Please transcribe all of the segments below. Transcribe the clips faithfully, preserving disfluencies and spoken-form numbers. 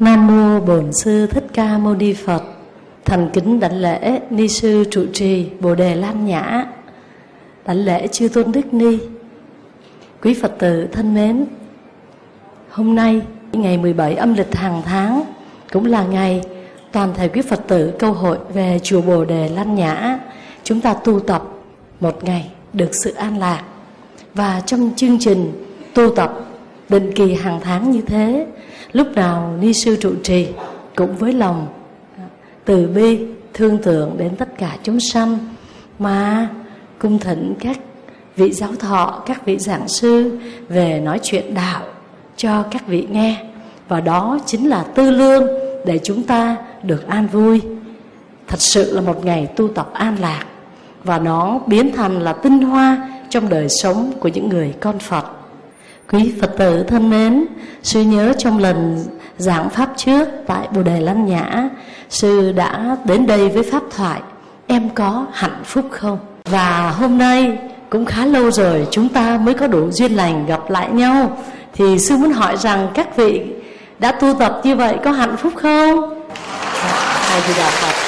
Nam mô Bổn Sư Thích Ca Mâu Ni Phật. Thành kính đảnh lễ Ni sư trụ trì Bồ Đề Lan Nhã, đảnh lễ chư tôn đức ni. Quý Phật tử thân mến, hôm nay ngày mười bảy âm lịch hàng tháng cũng là ngày toàn thể quý Phật tử câu hội về chùa Bồ Đề Lan Nhã chúng ta tu tập một ngày được sự an lạc. Và trong chương trình tu tập định kỳ hàng tháng như thế, lúc nào Ni sư trụ trì cũng với lòng từ bi thương tưởng đến tất cả chúng sanh mà cung thỉnh các vị giáo thọ, các vị giảng sư về nói chuyện đạo cho các vị nghe. Và đó chính là tư lương để chúng ta được an vui. Thật sự là một ngày tu tập an lạc, và nó biến thành là tinh hoa trong đời sống của những người con Phật. Quý Phật tử thân mến, sư nhớ trong lần giảng pháp trước tại Bồ Đề Lan Nhã, sư đã đến đây với pháp thoại em có hạnh phúc không? Và hôm nay cũng khá lâu rồi chúng ta mới có đủ duyên lành gặp lại nhau, thì sư muốn hỏi rằng các vị đã tu tập như vậy có hạnh phúc không? Hay thì đạo Phật.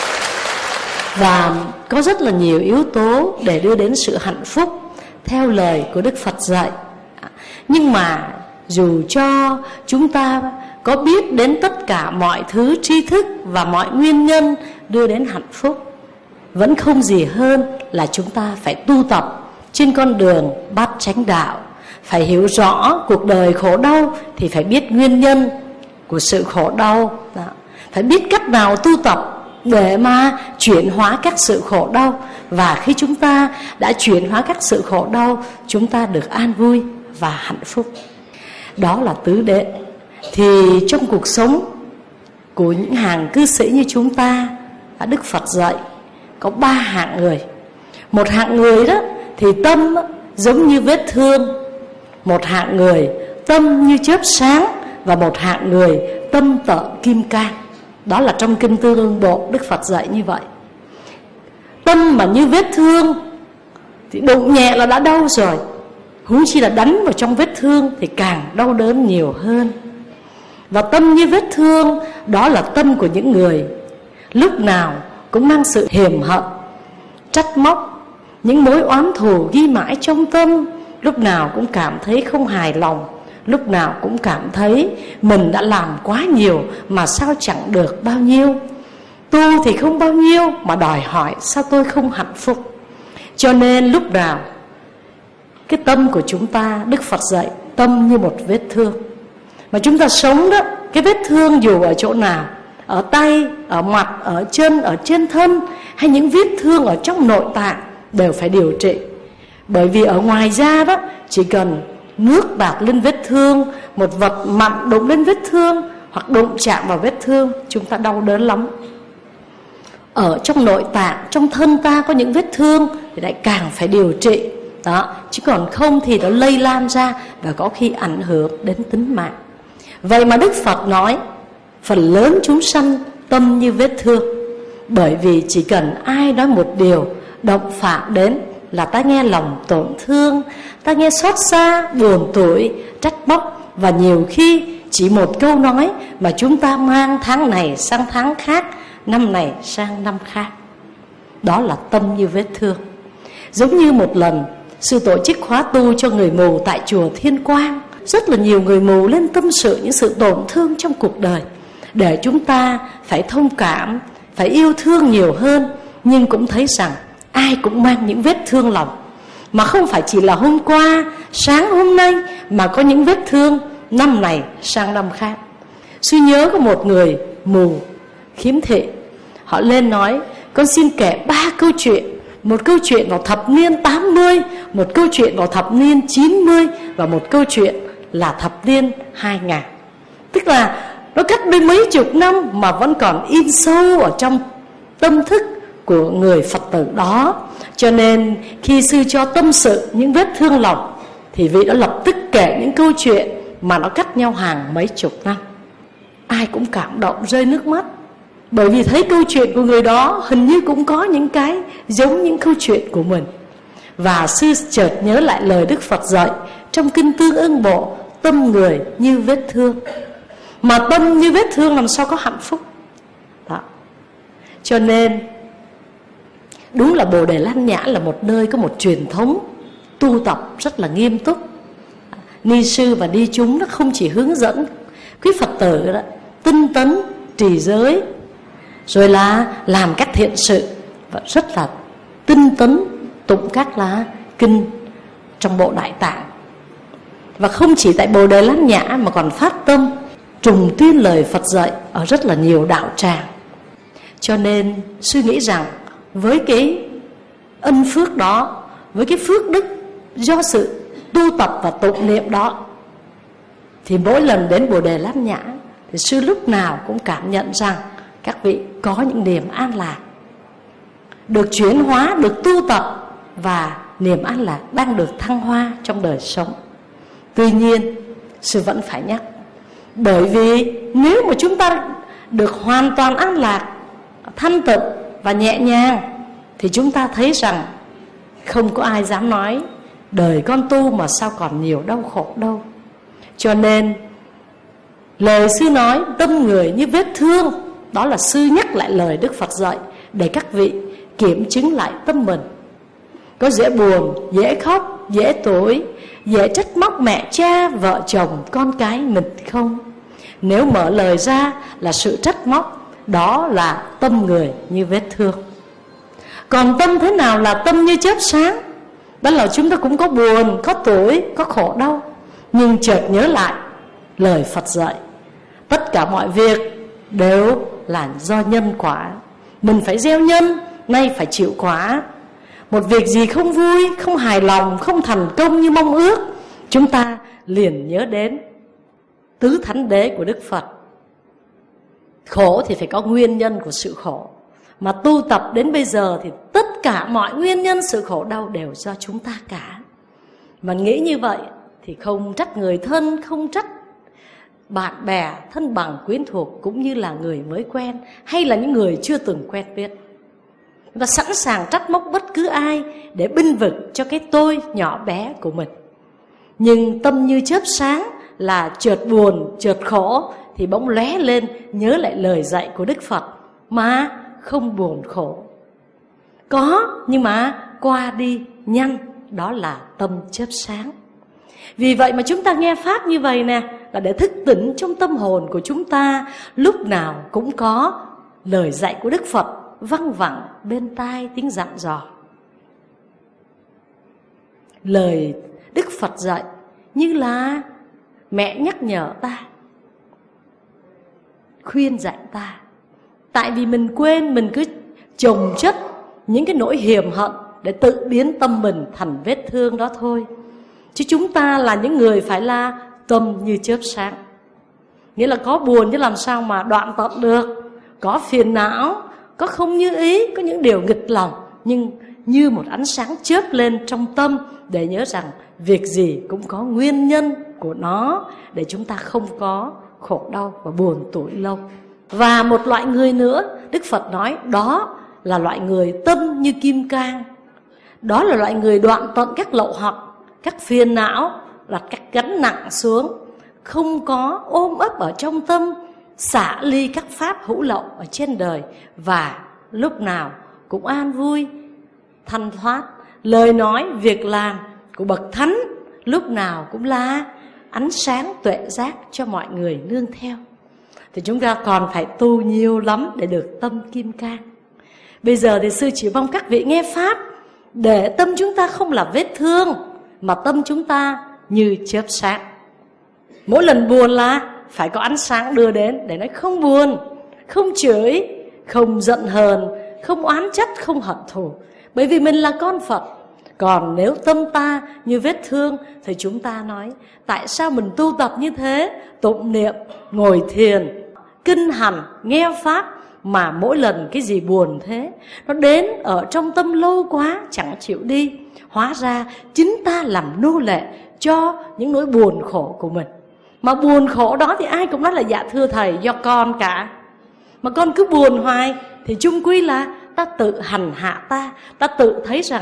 Và có rất là nhiều yếu tố để đưa đến sự hạnh phúc theo lời của Đức Phật dạy. Nhưng mà dù cho chúng ta có biết đến tất cả mọi thứ tri thức và mọi nguyên nhân đưa đến hạnh phúc, vẫn không gì hơn là chúng ta phải tu tập trên con đường bát chánh đạo. Phải hiểu rõ cuộc đời khổ đau thì phải biết nguyên nhân của sự khổ đau. Phải biết cách nào tu tập để mà chuyển hóa các sự khổ đau. Và khi chúng ta đã chuyển hóa các sự khổ đau, chúng ta được an vui và hạnh phúc. Đó là tứ đệ. Thì trong cuộc sống của những hàng cư sĩ như chúng ta, Đức Phật dạy có ba hạng người. Một hạng người đó thì tâm giống như vết thương, một hạng người tâm như chớp sáng, và một hạng người tâm tợn kim cang. Đó là trong Kinh Tương Ưng Bộ Đức Phật dạy như vậy. Tâm mà như vết thương thì đụng nhẹ là đã đau rồi, huống chi là đánh vào trong vết thương thì càng đau đớn nhiều hơn. Và tâm như vết thương, đó là tâm của những người lúc nào cũng mang sự hiềm hận, trách móc, những mối oán thù ghi mãi trong tâm. Lúc nào cũng cảm thấy không hài lòng, lúc nào cũng cảm thấy mình đã làm quá nhiều mà sao chẳng được bao nhiêu. Tu thì không bao nhiêu mà đòi hỏi sao tôi không hạnh phúc. Cho nên lúc nào cái tâm của chúng ta, Đức Phật dạy tâm như một vết thương. Mà chúng ta sống đó, cái vết thương dù ở chỗ nào, ở tay, ở mặt, ở chân, ở trên thân, hay những vết thương ở trong nội tạng đều phải điều trị. Bởi vì ở ngoài da đó, chỉ cần nước tạt lên vết thương, một vật mặn đụng lên vết thương, hoặc đụng chạm vào vết thương, chúng ta đau đớn lắm. Ở trong nội tạng, trong thân ta có những vết thương thì lại càng phải điều trị đó. Chứ còn không thì nó lây lan ra và có khi ảnh hưởng đến tính mạng. Vậy mà Đức Phật nói phần lớn chúng sanh tâm như vết thương. Bởi vì chỉ cần ai nói một điều động phạm đến là ta nghe lòng tổn thương, ta nghe xót xa, buồn tủi, trách móc. Và nhiều khi chỉ một câu nói mà chúng ta mang tháng này sang tháng khác, năm này sang năm khác. Đó là tâm như vết thương. Giống như một lần sư tổ chức khóa tu cho người mù tại chùa Thiên Quang. Rất là nhiều người mù lên tâm sự những sự tổn thương trong cuộc đời, để chúng ta phải thông cảm, phải yêu thương nhiều hơn. Nhưng cũng thấy rằng ai cũng mang những vết thương lòng, mà không phải chỉ là hôm qua, sáng hôm nay, mà có những vết thương năm này sang năm khác. Sư nhớ có một người mù khiếm thị, họ lên nói con xin kể ba câu chuyện. Một câu chuyện vào thập niên tám mươi, một câu chuyện vào thập niên chín mươi, và một câu chuyện là thập niên hai nghìn. Tức là nó cách đây mấy chục năm mà vẫn còn in sâu ở trong tâm thức của người Phật tử đó. Cho nên khi sư cho tâm sự những vết thương lòng, thì vị đã lập tức kể những câu chuyện mà nó cách nhau hàng mấy chục năm. Ai cũng cảm động rơi nước mắt, bởi vì thấy câu chuyện của người đó hình như cũng có những cái giống những câu chuyện của mình. Và sư chợt nhớ lại lời Đức Phật dạy trong Kinh Tương Ưng Bộ, tâm người như vết thương. Mà tâm như vết thương làm sao có hạnh phúc. Đó. Cho nên đúng là Bồ Đề Lan Nhã là một nơi có một truyền thống tu tập rất là nghiêm túc. Ni sư và ni chúng nó không chỉ hướng dẫn quý Phật tử đó, tinh tấn trì giới, rồi là làm các thiện sự, và rất là tinh tấn tụng các lá kinh trong bộ Đại Tạng. Và không chỉ tại Bồ Đề Lan Nhã mà còn phát tâm trùng tuyên lời Phật dạy ở rất là nhiều đạo tràng. Cho nên suy nghĩ rằng với cái ân phước đó, với cái phước đức do sự tu tập và tụng niệm đó, thì mỗi lần đến Bồ Đề Lan Nhã thì sư lúc nào cũng cảm nhận rằng các vị có những niềm an lạc, được chuyển hóa, được tu tập, và niềm an lạc đang được thăng hoa trong đời sống. Tuy nhiên sư vẫn phải nhắc, bởi vì nếu mà chúng ta được hoàn toàn an lạc, thanh tịnh và nhẹ nhàng, thì chúng ta thấy rằng không có ai dám nói đời con tu mà sao còn nhiều đau khổ đâu. Cho nên lời sư nói tâm người như vết thương, đó là sư nhắc lại lời Đức Phật dạy để các vị kiểm chứng lại tâm mình. Có dễ buồn, dễ khóc, dễ tủi, dễ trách móc mẹ cha, vợ chồng, con cái mình không? Nếu mở lời ra là sự trách móc, đó là tâm người như vết thương. Còn tâm thế nào là tâm như chớp sáng? Đó là chúng ta cũng có buồn, có tủi, có khổ đau, nhưng chợt nhớ lại lời Phật dạy, tất cả mọi việc đều là do nhân quả. Mình phải gieo nhân, nay phải chịu quả. Một việc gì không vui, không hài lòng, không thành công như mong ước, chúng ta liền nhớ đến tứ thánh đế của Đức Phật. Khổ thì phải có nguyên nhân của sự khổ, mà tu tập đến bây giờ thì tất cả mọi nguyên nhân sự khổ đau đều do chúng ta cả. Mà nghĩ như vậy thì không trách người thân, không trách bạn bè, thân bằng quyến thuộc, cũng như là người mới quen hay là những người chưa từng quen biết. Chúng ta sẵn sàng trách móc bất cứ ai để binh vực cho cái tôi nhỏ bé của mình. Nhưng tâm như chớp sáng là chợt buồn, chợt khổ thì bỗng lóe lên nhớ lại lời dạy của Đức Phật, mà không buồn khổ. Có, nhưng mà qua đi nhanh, đó là tâm chớp sáng. Vì vậy mà chúng ta nghe Pháp như vậy nè, là để thức tỉnh trong tâm hồn của chúng ta, lúc nào cũng có lời dạy của Đức Phật văng vẳng bên tai tiếng dặn dò. Lời Đức Phật dạy như là mẹ nhắc nhở ta, khuyên dạy ta. Tại vì mình quên, mình cứ chồng chất những cái nỗi hiềm hận để tự biến tâm mình thành vết thương đó thôi. Chứ chúng ta là những người phải là tâm như chớp sáng. Nghĩa là có buồn chứ làm sao mà đoạn tận được. Có phiền não, có không như ý, có những điều nghịch lòng, nhưng như một ánh sáng chớp lên trong tâm, để nhớ rằng việc gì cũng có nguyên nhân của nó, để chúng ta không có khổ đau và buồn tủi lâu. Và một loại người nữa, Đức Phật nói đó là loại người tâm như kim cang. Đó là loại người đoạn tận các lậu hoặc, các phiền não, đặt các gánh nặng xuống, không có ôm ấp ở trong tâm, xả ly các pháp hữu lậu ở trên đời, và lúc nào cũng an vui, thanh thoát. Lời nói, việc làm của bậc thánh lúc nào cũng là ánh sáng tuệ giác cho mọi người nương theo. Thì chúng ta còn phải tu nhiều lắm để được tâm kim cang. Bây giờ thì sư chỉ mong các vị nghe Pháp để tâm chúng ta không là vết thương, mà tâm chúng ta như chớp sáng. Mỗi lần buồn là phải có ánh sáng đưa đến để nói không buồn, không chửi, không giận hờn, không oán trách, không hận thù. Bởi vì mình là con Phật. Còn nếu tâm ta như vết thương thì chúng ta nói tại sao mình tu tập như thế, tụng niệm, ngồi thiền, kinh hành, nghe Pháp, mà mỗi lần cái gì buồn thế, nó đến ở trong tâm lâu quá chẳng chịu đi. Hóa ra chính ta làm nô lệ cho những nỗi buồn khổ của mình. Mà buồn khổ đó thì ai cũng nói là dạ thưa thầy do con cả. Mà con cứ buồn hoài thì chung quy là ta tự hành hạ ta. Ta tự thấy rằng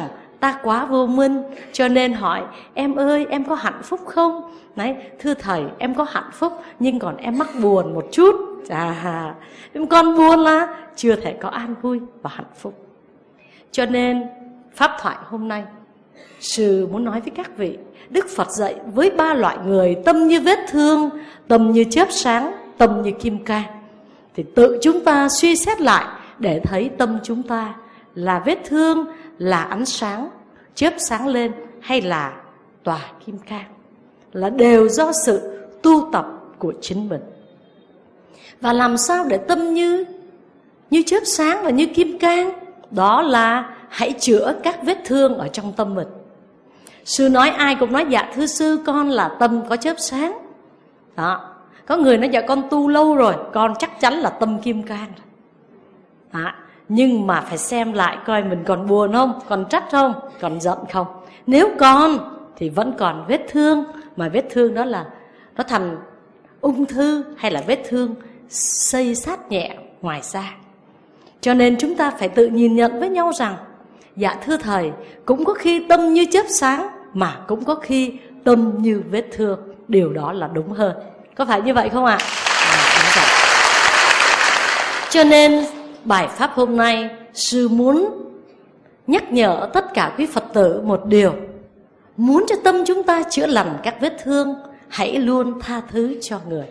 ta quá vô minh, cho nên hỏi em ơi em có hạnh phúc không? Đấy, thưa thầy em có hạnh phúc, nhưng còn em mắc buồn một chút. À, em con buồn là chưa thể có an vui và hạnh phúc. Cho nên pháp thoại hôm nay, sư muốn nói với các vị, Đức Phật dạy với ba loại người: tâm như vết thương, tâm như chớp sáng, tâm như kim cang. Thì tự chúng ta suy xét lại để thấy tâm chúng ta là vết thương, là ánh sáng chớp sáng lên, hay là tòa kim cang, là đều do sự tu tập của chính mình. Và làm sao để tâm như như chớp sáng và như kim cang? Đó là hãy chữa các vết thương ở trong tâm mình. Sư nói ai cũng nói dạ thưa sư, con là tâm có chớp sáng. Đó. Có người nói dạ con tu lâu rồi, con chắc chắn là tâm kim cang. Đó. Nhưng mà phải xem lại coi mình còn buồn không, còn trách không, còn giận không. Nếu còn thì vẫn còn vết thương, mà vết thương đó là nó thành ung thư hay là vết thương xây sát nhẹ ngoài da. Cho nên chúng ta phải tự nhìn nhận với nhau rằng dạ thưa thầy, cũng có khi tâm như chớp sáng, mà cũng có khi tâm như vết thương. Điều đó là đúng hơn. Có phải như vậy không ạ? À, cho nên bài pháp hôm nay, sư muốn nhắc nhở tất cả quý Phật tử một điều: muốn cho tâm chúng ta chữa lành các vết thương, hãy luôn tha thứ cho người.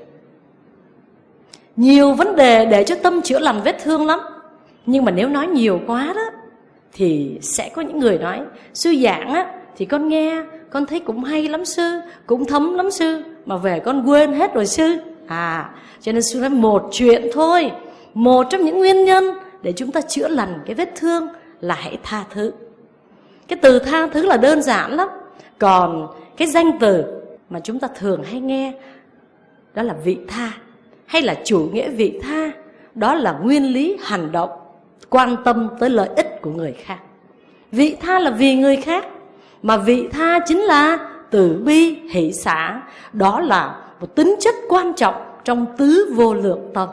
Nhiều vấn đề để cho tâm chữa lành vết thương lắm, nhưng mà nếu nói nhiều quá đó thì sẽ có những người nói: sư giảng á thì con nghe, con thấy cũng hay lắm sư, cũng thấm lắm sư, mà về con quên hết rồi sư. À, cho nên sư nói một chuyện thôi. Một trong những nguyên nhân để chúng ta chữa lành cái vết thương là hãy tha thứ. Cái từ tha thứ là đơn giản lắm. Còn cái danh từ mà chúng ta thường hay nghe, đó là vị tha, hay là chủ nghĩa vị tha. Đó là nguyên lý hành động quan tâm tới lợi ích của người khác. Vị tha là vì người khác, mà vị tha chính là từ bi hỷ xả. Đó là một tính chất quan trọng trong tứ vô lượng tâm.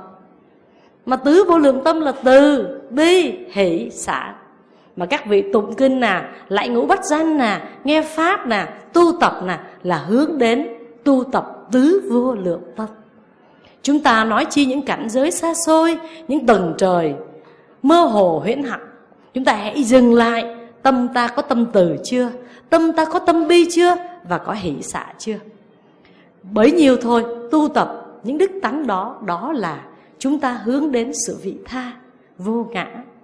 Mà tứ vô lượng tâm là từ bi hỷ xả. Mà các vị tụng kinh nè, lạy ngũ bát danh nè, nghe pháp nè, tu tập nè, là hướng đến tu tập tứ vô lượng tâm. Chúng ta nói chi những cảnh giới xa xôi, những tầng trời mơ hồ huyễn hoặc, chúng ta hãy dừng lại. Tâm ta có tâm từ chưa? Tâm ta có tâm bi chưa? Và có hỷ xả chưa? Bấy nhiêu thôi, tu tập những đức tánh đó, đó là chúng ta hướng đến sự vị tha, vô ngã.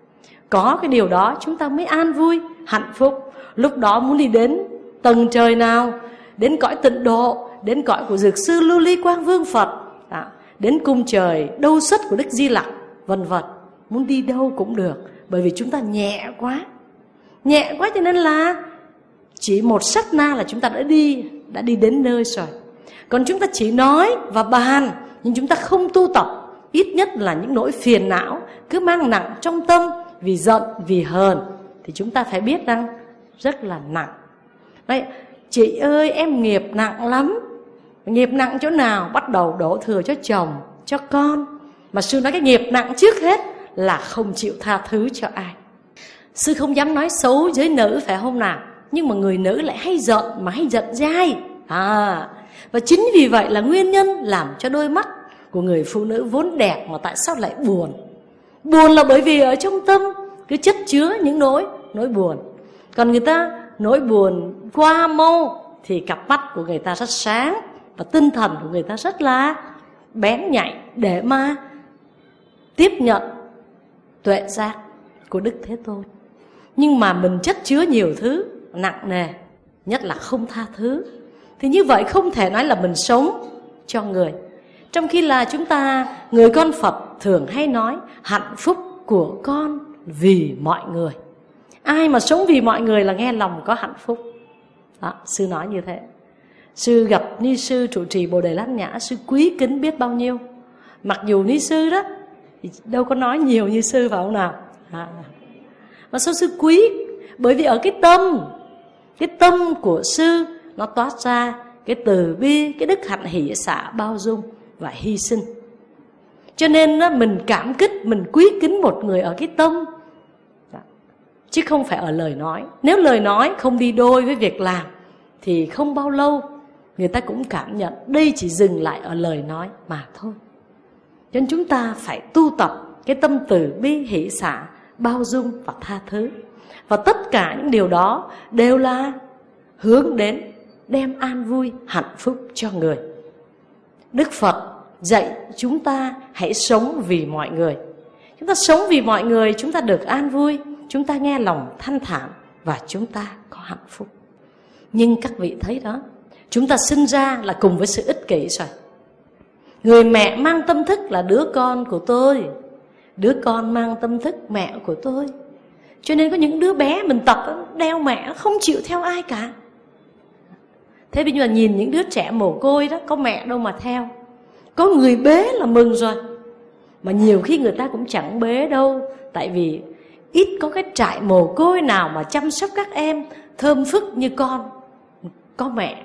Có cái điều đó chúng ta mới an vui, hạnh phúc. Lúc đó muốn đi đến tầng trời nào? Đến cõi tịnh độ, đến cõi của Dược Sư Lưu Ly Quang Vương Phật, đó, đến cung trời đâu xuất của Đức Di Lặc, vân vân. Muốn đi đâu cũng được, bởi vì chúng ta nhẹ quá. Nhẹ quá cho nên là chỉ một sát na là chúng ta đã đi, đã đi đến nơi rồi. Còn chúng ta chỉ nói và bàn, nhưng chúng ta không tu tập, ít nhất là những nỗi phiền não cứ mang nặng trong tâm, vì giận, vì hờn, thì chúng ta phải biết rằng rất là nặng. Đấy, chị ơi em nghiệp nặng lắm. Nghiệp nặng chỗ nào? Bắt đầu đổ thừa cho chồng, cho con. Mà sư nói cái nghiệp nặng trước hết là không chịu tha thứ cho ai. Sư không dám nói xấu giới nữ phải không nào? Nhưng mà người nữ lại hay giận, mà hay giận dai. À, và chính vì vậy là nguyên nhân làm cho đôi mắt của người phụ nữ vốn đẹp mà tại sao lại buồn. Buồn là bởi vì ở trong tâm cứ chất chứa những nỗi nỗi buồn. Còn người ta nỗi buồn qua mau thì cặp mắt của người ta rất sáng, và tinh thần của người ta rất là bén nhạy để mà tiếp nhận tuệ giác của Đức Thế Tôn. Nhưng mà mình chất chứa nhiều thứ nặng nề, nhất là không tha thứ, thì như vậy không thể nói là mình sống cho người. Trong khi là chúng ta, người con Phật thường hay nói hạnh phúc của con vì mọi người. Ai mà sống vì mọi người là nghe lòng có hạnh phúc. Đó, sư nói như thế. Sư gặp ni sư trụ trì Bồ Đề Lát Nhã, sư quý kính biết bao nhiêu. Mặc dù ni sư đó thì đâu có nói nhiều như sư phải không nào? À. Mà sao sư quý? Bởi vì ở cái tâm, cái tâm của sư nó toát ra cái từ bi, cái đức hạnh hỷ xả bao dung và hy sinh. Cho nên đó, mình cảm kích, mình quý kính một người ở cái tâm. chứ không phải ở lời nói. Nếu lời nói không đi đôi với việc làm thì không bao lâu người ta cũng cảm nhận đây chỉ dừng lại ở lời nói mà thôi. Cho nên chúng ta phải tu tập cái tâm từ bi hỷ xả, bao dung và tha thứ. Và tất cả những điều đó đều là hướng đến đem an vui, hạnh phúc cho người. Đức Phật dạy chúng ta hãy sống vì mọi người. Chúng ta sống vì mọi người, chúng ta được an vui, chúng ta nghe lòng thanh thản và chúng ta có hạnh phúc. Nhưng các vị thấy đó, chúng ta sinh ra là cùng với sự ích kỷ rồi. Người mẹ mang tâm thức là đứa con của tôi, đứa con mang tâm thức mẹ của tôi. Cho nên có những đứa bé mình tập đeo mẹ, không chịu theo ai cả. Thế bây giờ nhìn những đứa trẻ mồ côi đó, có mẹ đâu mà theo. Có người bế là mừng rồi. Mà nhiều khi người ta cũng chẳng bế đâu, tại vì ít có cái trại mồ côi nào mà chăm sóc các em thơm phức như con có mẹ.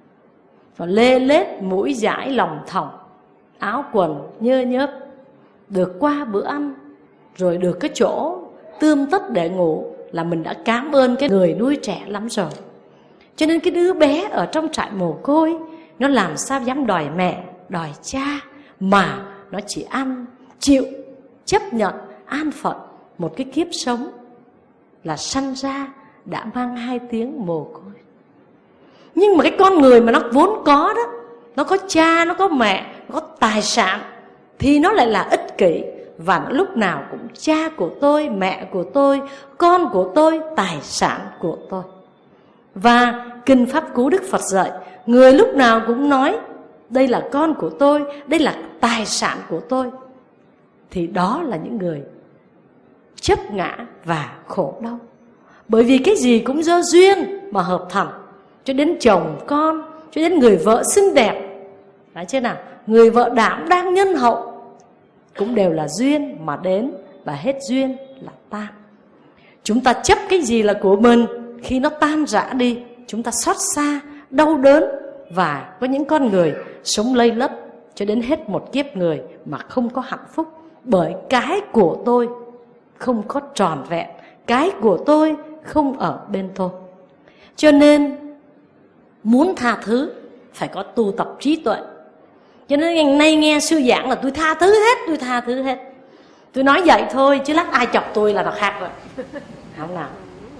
Và lê lết, mũi dãi, lòng thòng, áo quần nhơ nhớp, được qua bữa ăn, rồi được cái chỗ tươm tất để ngủ là mình đã cảm ơn cái người nuôi trẻ lắm rồi. Cho nên cái đứa bé ở trong trại mồ côi, nó làm sao dám đòi mẹ, đòi cha, mà nó chỉ ăn, chịu, chấp nhận, an phận một cái kiếp sống là sanh ra đã mang hai tiếng mồ côi. Nhưng mà cái con người mà nó vốn có đó, nó có cha, nó có mẹ, nó có tài sản, thì nó lại là ích kỷ. Và nó lúc nào cũng cha của tôi, mẹ của tôi, con của tôi, tài sản của tôi. Và Kinh Pháp Cú Đức Phật dạy, người lúc nào cũng nói đây là con của tôi, đây là tài sản của tôi, thì đó là những người chấp ngã và khổ đau. Bởi vì cái gì cũng do duyên mà hợp thành. Cho đến chồng con, cho đến người vợ xinh đẹp, phải chưa nào, người vợ đảm đang nhân hậu, cũng đều là duyên mà đến, và hết duyên là tan. Chúng ta chấp cái gì là của mình, khi nó tan rã đi, chúng ta xót xa, đau đớn. Và có những con người sống lây lất cho đến hết một kiếp người mà không có hạnh phúc. Bởi cái của tôi không có tròn vẹn, cái của tôi không ở bên tôi. Cho nên muốn tha thứ phải có tu tập trí tuệ. Cho nên ngày nay nghe sư giảng là tôi tha thứ hết, tôi tha thứ hết. Tôi nói vậy thôi, chứ lát ai chọc tôi là nó khác rồi. Không nào.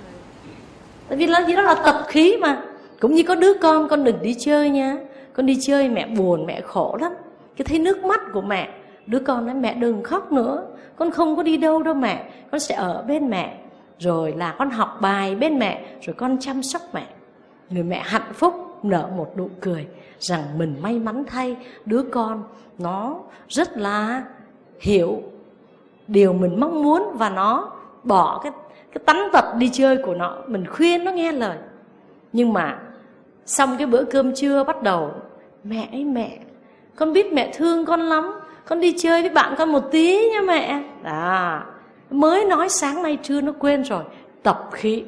Tại vì là gì đó là tập khí mà. Cũng như có đứa con, con đừng đi chơi nha. Con đi chơi mẹ buồn, mẹ khổ lắm. Cái thấy nước mắt của mẹ, đứa con nói mẹ đừng khóc nữa, con không có đi đâu đâu mẹ, con sẽ ở bên mẹ. Rồi là con học bài bên mẹ, rồi con chăm sóc mẹ. Người mẹ hạnh phúc nở một nụ cười rằng mình may mắn thay, đứa con nó rất là hiểu điều mình mong muốn, và nó bỏ cái, cái tánh tật đi chơi của nó, mình khuyên nó nghe lời. Nhưng mà xong cái bữa cơm trưa bắt đầu, mẹ ấy mẹ, con biết mẹ thương con lắm, con đi chơi với bạn con một tí nha mẹ. Đó, mới nói sáng nay trưa nó quên rồi. Tập khí.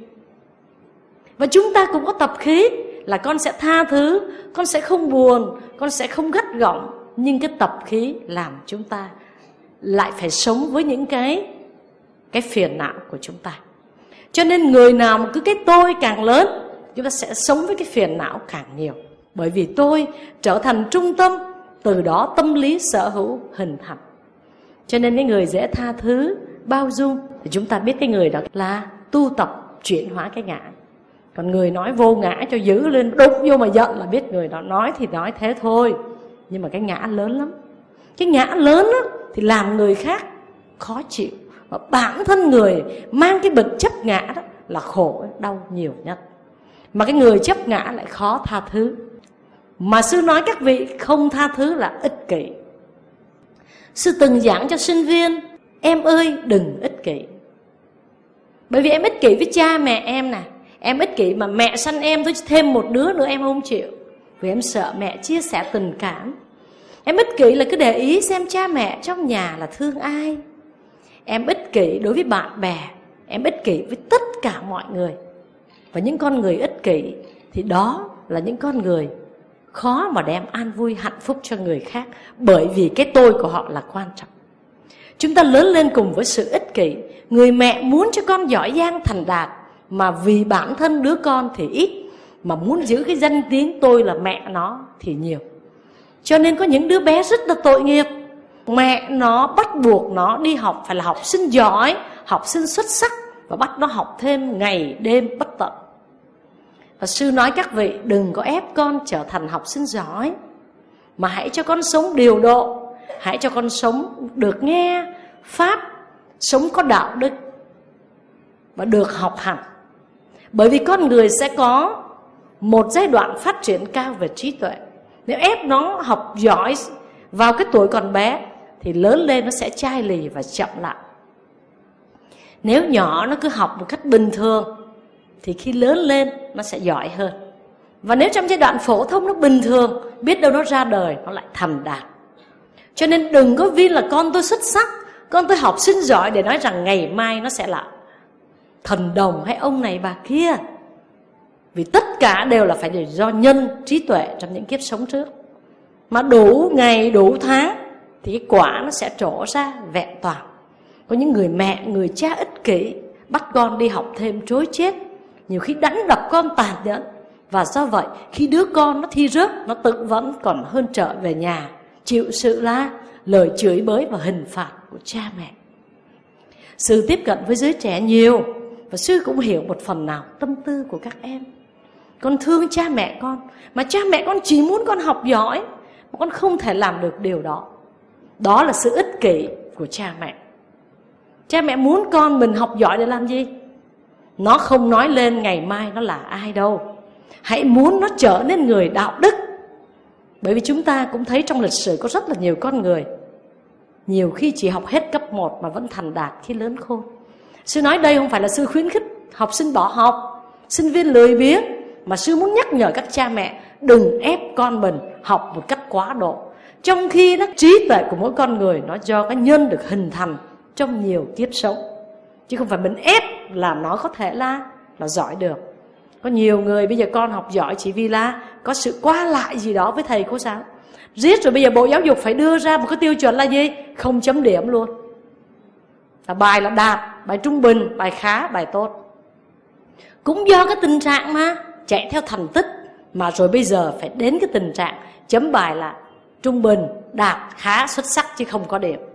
Và chúng ta cũng có tập khí là con sẽ tha thứ, con sẽ không buồn, con sẽ không gắt gỏng. Nhưng cái tập khí làm chúng ta lại phải sống với những cái cái phiền não của chúng ta. Cho nên người nào mà cứ cái tôi càng lớn, chúng ta sẽ sống với cái phiền não càng nhiều. Bởi vì tôi trở thành trung tâm, từ đó tâm lý sở hữu hình thành. Cho nên cái người dễ tha thứ, bao dung, thì chúng ta biết cái người đó là tu tập chuyển hóa cái ngã. Còn người nói vô ngã cho giữ lên, đụng vô mà giận là biết người đó nói thì nói thế thôi. Nhưng mà cái ngã lớn lắm. Cái ngã lớn á, thì làm người khác khó chịu. Và bản thân người mang cái bệnh chấp ngã đó là khổ, đau nhiều nhất. Mà cái người chấp ngã lại khó tha thứ. Mà sư nói các vị không tha thứ là ích kỷ. Sư từng giảng cho sinh viên, em ơi đừng ích kỷ. Bởi vì em ích kỷ với cha mẹ em nè, em ích kỷ mà mẹ sanh em tôi thêm một đứa nữa em không chịu, vì em sợ mẹ chia sẻ tình cảm. Em ích kỷ là cứ để ý xem cha mẹ trong nhà là thương ai. Em ích kỷ đối với bạn bè, em ích kỷ với tất cả mọi người. Và những con người ích kỷ thì đó là những con người khó mà đem an vui hạnh phúc cho người khác, bởi vì cái tôi của họ là quan trọng. Chúng ta lớn lên cùng với sự ích kỷ. Người mẹ muốn cho con giỏi giang thành đạt, mà vì bản thân đứa con thì ít, mà muốn giữ cái danh tiếng tôi là mẹ nó thì nhiều. Cho nên có những đứa bé rất là tội nghiệp. Mẹ nó bắt buộc nó đi học phải là học sinh giỏi, học sinh xuất sắc, và bắt nó học thêm ngày đêm bất tận. Và sư nói các vị đừng có ép con trở thành học sinh giỏi, mà hãy cho con sống điều độ, hãy cho con sống được nghe pháp, sống có đạo đức và được học hành. Bởi vì con người sẽ có một giai đoạn phát triển cao về trí tuệ. Nếu ép nó học giỏi vào cái tuổi còn bé thì lớn lên nó sẽ chai lì và chậm lại. Nếu nhỏ nó cứ học một cách bình thường thì khi lớn lên nó sẽ giỏi hơn. Và nếu trong giai đoạn phổ thông nó bình thường, biết đâu nó ra đời nó lại thành đạt. Cho nên đừng có vì là con tôi xuất sắc, con tôi học sinh giỏi để nói rằng ngày mai nó sẽ là thần đồng hay ông này bà kia. Vì tất cả đều là phải do nhân trí tuệ trong những kiếp sống trước. Mà đủ ngày đủ tháng thì cái quả nó sẽ trổ ra vẹn toàn. Có những người mẹ, người cha ích kỷ, bắt con đi học thêm trối chết, nhiều khi đánh đập con tàn nhẫn. Và do vậy khi đứa con nó thi rớt, nó tự vẫn còn hơn trở về nhà chịu sự la, lời chửi bới và hình phạt của cha mẹ. Sư tiếp cận với giới trẻ nhiều, và sư cũng hiểu một phần nào tâm tư của các em. Con thương cha mẹ con, mà cha mẹ con chỉ muốn con học giỏi, mà con không thể làm được điều đó. Đó là sự ích kỷ của cha mẹ. Cha mẹ muốn con mình học giỏi để làm gì? Nó không nói lên ngày mai nó là ai đâu. Hãy muốn nó trở nên người đạo đức. Bởi vì chúng ta cũng thấy trong lịch sử có rất là nhiều con người, nhiều khi chỉ học hết cấp một mà vẫn thành đạt khi lớn khôn. Sư nói đây không phải là sư khuyến khích học sinh bỏ học, sinh viên lười biếng, mà sư muốn nhắc nhở các cha mẹ đừng ép con mình học một cách quá độ. Trong khi đó, trí tuệ của mỗi con người nó do cái nhân được hình thành trong nhiều kiếp sống, chứ không phải mình ép là nó có thể là là giỏi được. Có nhiều người bây giờ con học giỏi chỉ vì là có sự qua lại gì đó với thầy cô giáo. Riết rồi bây giờ Bộ Giáo dục phải đưa ra một cái tiêu chuẩn là gì? Không chấm điểm luôn. Là bài là đạt, bài trung bình, bài khá, bài tốt. Cũng do cái tình trạng mà chạy theo thành tích, mà rồi bây giờ phải đến cái tình trạng chấm bài là trung bình, đạt, khá, xuất sắc chứ không có điểm.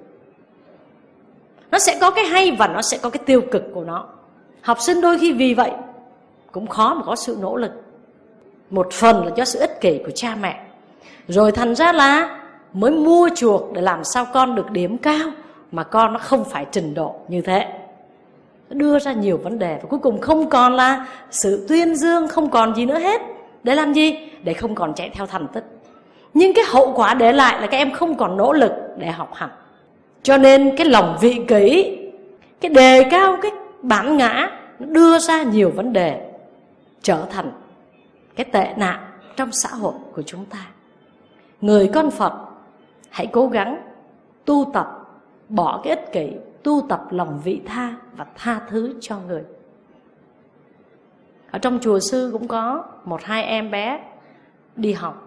Nó sẽ có cái hay và nó sẽ có cái tiêu cực của nó. Học sinh đôi khi vì vậy cũng khó mà có sự nỗ lực. Một phần là do sự ích kỷ của cha mẹ, rồi thành ra là mới mua chuộc để làm sao con được điểm cao, mà con nó không phải trình độ như thế. Nó đưa ra nhiều vấn đề, và cuối cùng không còn là sự tuyên dương, không còn gì nữa hết. Để làm gì? Để không còn chạy theo thành tích. Nhưng cái hậu quả để lại là các em không còn nỗ lực để học hành. Cho nên cái lòng vị kỷ, cái đề cao cái bản ngã, nó đưa ra nhiều vấn đề, trở thành cái tệ nạn trong xã hội của chúng ta. Người con Phật hãy cố gắng tu tập, bỏ cái ích kỷ, tu tập lòng vị tha và tha thứ cho người. Ở trong chùa sư cũng có một hai em bé đi học.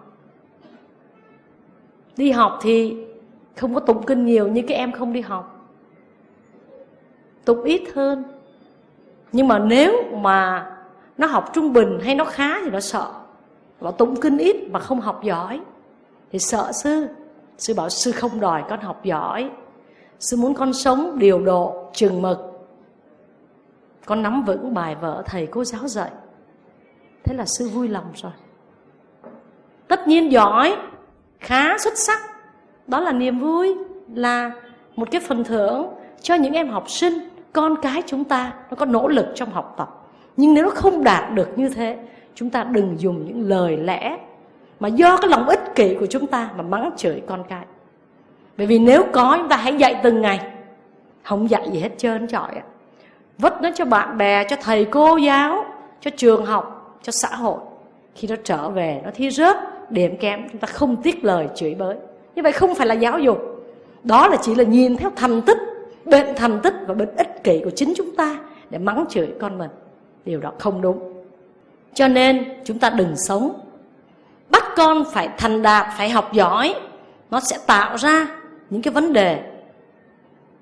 Đi học thì không có tụng kinh nhiều như cái em không đi học, tụng ít hơn. Nhưng mà nếu mà nó học trung bình hay nó khá thì nó sợ. Nó tụng kinh ít mà không học giỏi thì sợ sư. Sư bảo sư không đòi con học giỏi, sư muốn con sống điều độ, chừng mực, con nắm vững bài vở thầy cô giáo dạy. Thế là sư vui lòng rồi. Tất nhiên giỏi, khá, xuất sắc, đó là niềm vui, là một cái phần thưởng cho những em học sinh, con cái chúng ta nó có nỗ lực trong học tập. Nhưng nếu nó không đạt được như thế, chúng ta đừng dùng những lời lẽ mà do cái lòng ích kỷ của chúng ta mà mắng chửi con cái. Bởi vì nếu có, chúng ta hãy dạy từng ngày. Không dạy gì hết trơn trọi ạ. Vất nó cho bạn bè, cho thầy cô giáo, cho trường học, cho xã hội. Khi nó trở về, nó thi rớt, điểm kém, chúng ta không tiếc lời chửi bới. Như vậy không phải là giáo dục. Đó là chỉ là nhìn theo thành tích, bệnh thành tích và bệnh ích kỷ của chính chúng ta để mắng chửi con mình. Điều đó không đúng. Cho nên chúng ta đừng sống bắt con phải thành đạt, phải học giỏi. Nó sẽ tạo ra những cái vấn đề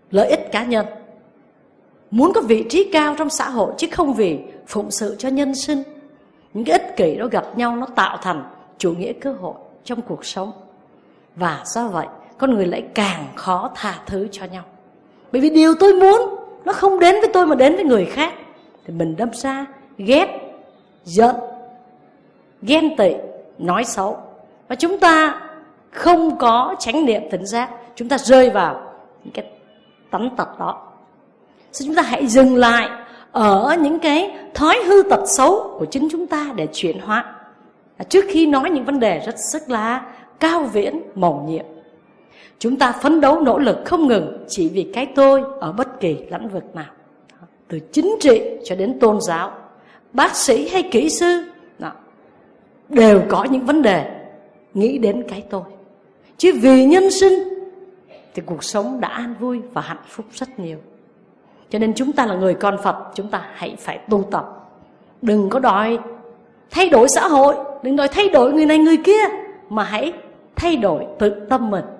lợi ích cá nhân, muốn có vị trí cao trong xã hội, chứ không vì phụng sự cho nhân sinh. Những cái ích kỷ đó gặp nhau, nó tạo thành chủ nghĩa cơ hội trong cuộc sống. Và do vậy con người lại càng khó tha thứ cho nhau. Bởi vì điều tôi muốn nó không đến với tôi mà đến với người khác, thì mình đâm ra ghét, giận, ghen tị, nói xấu. Và chúng ta không có chánh niệm tỉnh giác, chúng ta rơi vào những cái tánh tật đó. Nên chúng ta hãy dừng lại ở những cái thói hư tật xấu của chính chúng ta để chuyển hóa, trước khi nói những vấn đề rất sức là cao viễn, mầu nhiệm. Chúng ta phấn đấu nỗ lực không ngừng chỉ vì cái tôi ở bất kỳ lĩnh vực nào, từ chính trị cho đến tôn giáo, bác sĩ hay kỹ sư, đều có những vấn đề nghĩ đến cái tôi. Chứ vì nhân sinh thì cuộc sống đã an vui và hạnh phúc rất nhiều. Cho nên chúng ta là người con Phật, chúng ta hãy phải tu tập. Đừng có đòi thay đổi xã hội, đừng đòi thay đổi người này người kia, mà hãy thay đổi tự tâm mình.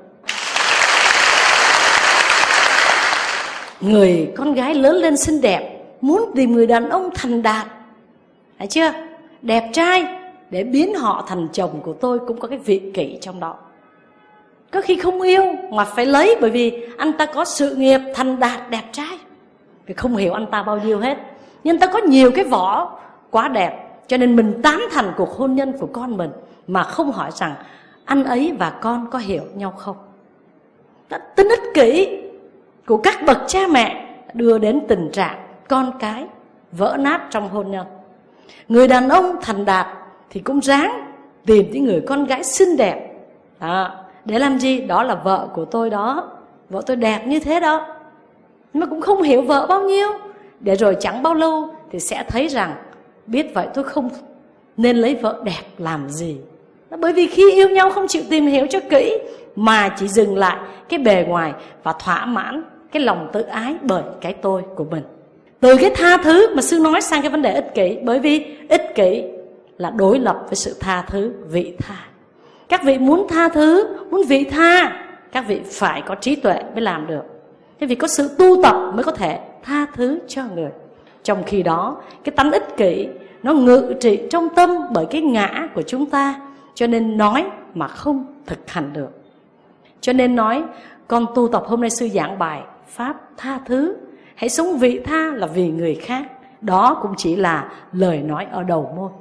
Người con gái lớn lên xinh đẹp, muốn tìm người đàn ông thành đạt, thấy chưa? Đẹp trai, để biến họ thành chồng của tôi, cũng có cái vị kỷ trong đó. Có khi không yêu mà phải lấy, bởi vì anh ta có sự nghiệp thành đạt đẹp trai, vì không hiểu anh ta bao nhiêu hết. Nhưng anh ta có nhiều cái vỏ quá đẹp, cho nên mình tán thành cuộc hôn nhân của con mình, mà không hỏi rằng anh ấy và con có hiểu nhau không. Tính ích kỷ của các bậc cha mẹ đưa đến tình trạng con cái vỡ nát trong hôn nhân. Người đàn ông thành đạt thì cũng ráng tìm những người con gái xinh đẹp đó. Để làm gì? Đó là vợ của tôi đó, vợ tôi đẹp như thế đó. Nhưng mà cũng không hiểu vợ bao nhiêu. Để rồi chẳng bao lâu thì sẽ thấy rằng biết vậy tôi không nên lấy vợ đẹp làm gì. Bởi vì khi yêu nhau không chịu tìm hiểu cho kỹ, mà chỉ dừng lại cái bề ngoài và thỏa mãn cái lòng tự ái bởi cái tôi của mình. Từ cái tha thứ mà sư nói sang cái vấn đề ích kỷ. Bởi vì ích kỷ là đối lập với sự tha thứ, vị tha. Các vị muốn tha thứ, muốn vị tha, các vị phải có trí tuệ mới làm được. Thế vì có sự tu tập mới có thể tha thứ cho người. Trong khi đó cái tánh ích kỷ nó ngự trị trong tâm bởi cái ngã của chúng ta, cho nên nói mà không thực hành được. Cho nên nói con tu tập hôm nay sư giảng bài pháp tha thứ, hãy sống vị tha là vì người khác. Đó cũng chỉ là lời nói ở đầu môi.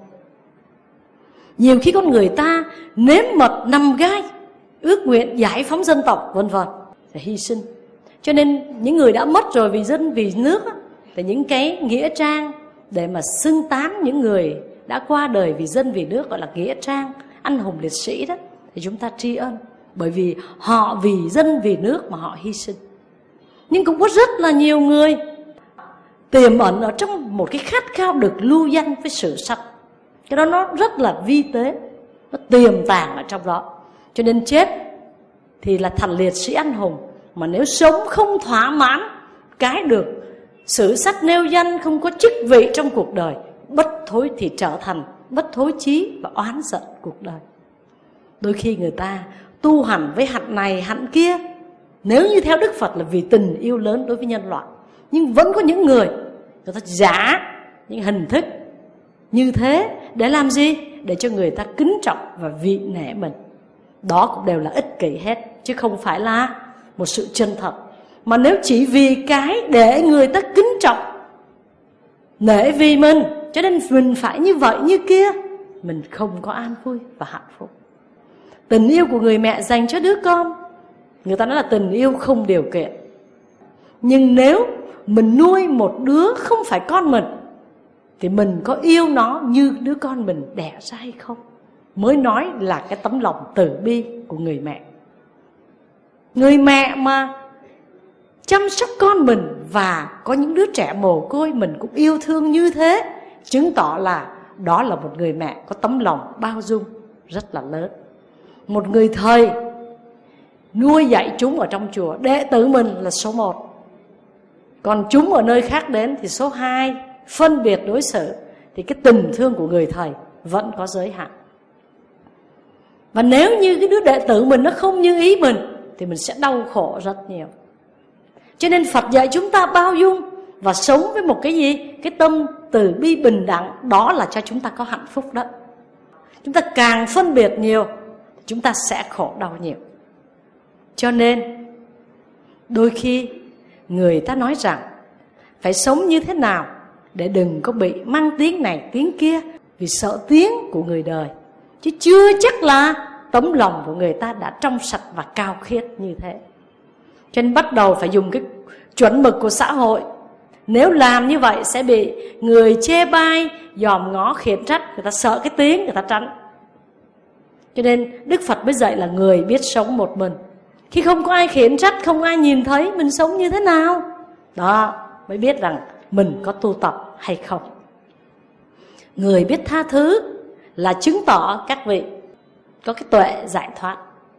Nhiều khi con người ta nếm mật nằm gai, ước nguyện giải phóng dân tộc vân vân, phải hy sinh. Cho nên những người đã mất rồi vì dân vì nước á, thì những cái nghĩa trang để mà xưng tán những người đã qua đời vì dân vì nước, gọi là nghĩa trang anh hùng liệt sĩ đó, thì chúng ta tri ân. Bởi vì họ vì dân vì nước mà họ hy sinh. Nhưng cũng có rất là nhiều người tiềm ẩn ở trong một cái khát khao được lưu danh với sử sách. Cái đó nó rất là vi tế, nó tiềm tàng ở trong đó. Cho nên chết thì là thành liệt sĩ anh hùng, mà nếu sống không thỏa mãn cái được sử sách nêu danh, không có chức vị trong cuộc đời, bất thối thì trở thành bất thối chí và oán giận cuộc đời. Đôi khi người ta tu hành với hạnh này hạnh kia, nếu như theo Đức Phật là vì tình yêu lớn đối với nhân loại. Nhưng vẫn có những người người ta giả những hình thức như thế để làm gì? Để cho người ta kính trọng và vị nể mình. Đó cũng đều là ích kỷ hết, chứ không phải là một sự chân thật. Mà nếu chỉ vì cái để người ta kính trọng nể vì mình, cho nên mình phải như vậy như kia, mình không có an vui và hạnh phúc. Tình yêu của người mẹ dành cho đứa con, người ta nói là tình yêu không điều kiện. Nhưng nếu mình nuôi một đứa không phải con mình, thì mình có yêu nó như đứa con mình đẻ ra hay không, mới nói là cái tấm lòng từ bi của người mẹ. Người mẹ mà chăm sóc con mình và có những đứa trẻ mồ côi mình cũng yêu thương như thế, chứng tỏ là đó là một người mẹ có tấm lòng bao dung rất là lớn. Một người thầy nuôi dạy chúng ở trong chùa, đệ tử mình là số một, còn chúng ở nơi khác đến thì số hai, phân biệt đối xử, thì cái tình thương của người thầy vẫn có giới hạn. Và nếu như cái đứa đệ tử mình nó không như ý mình, thì mình sẽ đau khổ rất nhiều. Cho nên Phật dạy chúng ta bao dung và sống với một cái gì? Cái tâm từ bi bình đẳng. Đó là cho chúng ta có hạnh phúc đó. Chúng ta càng phân biệt nhiều, chúng ta sẽ khổ đau nhiều. Cho nên đôi khi người ta nói rằng phải sống như thế nào để đừng có bị mang tiếng này tiếng kia, vì sợ tiếng của người đời, chứ chưa chắc là tấm lòng của người ta đã trong sạch và cao khiết như thế. Cho nên bắt đầu phải dùng cái chuẩn mực của xã hội. Nếu làm như vậy sẽ bị người chê bai, dòm ngó, khiển trách. Người ta sợ cái tiếng, người ta tránh. Cho nên Đức Phật mới dạy là người biết sống một mình. Khi không có ai khiển trách, không ai nhìn thấy, mình sống như thế nào? Đó, mới biết rằng mình có tu tập hay không. Người biết tha thứ là chứng tỏ các vị có cái tuệ giải thoát.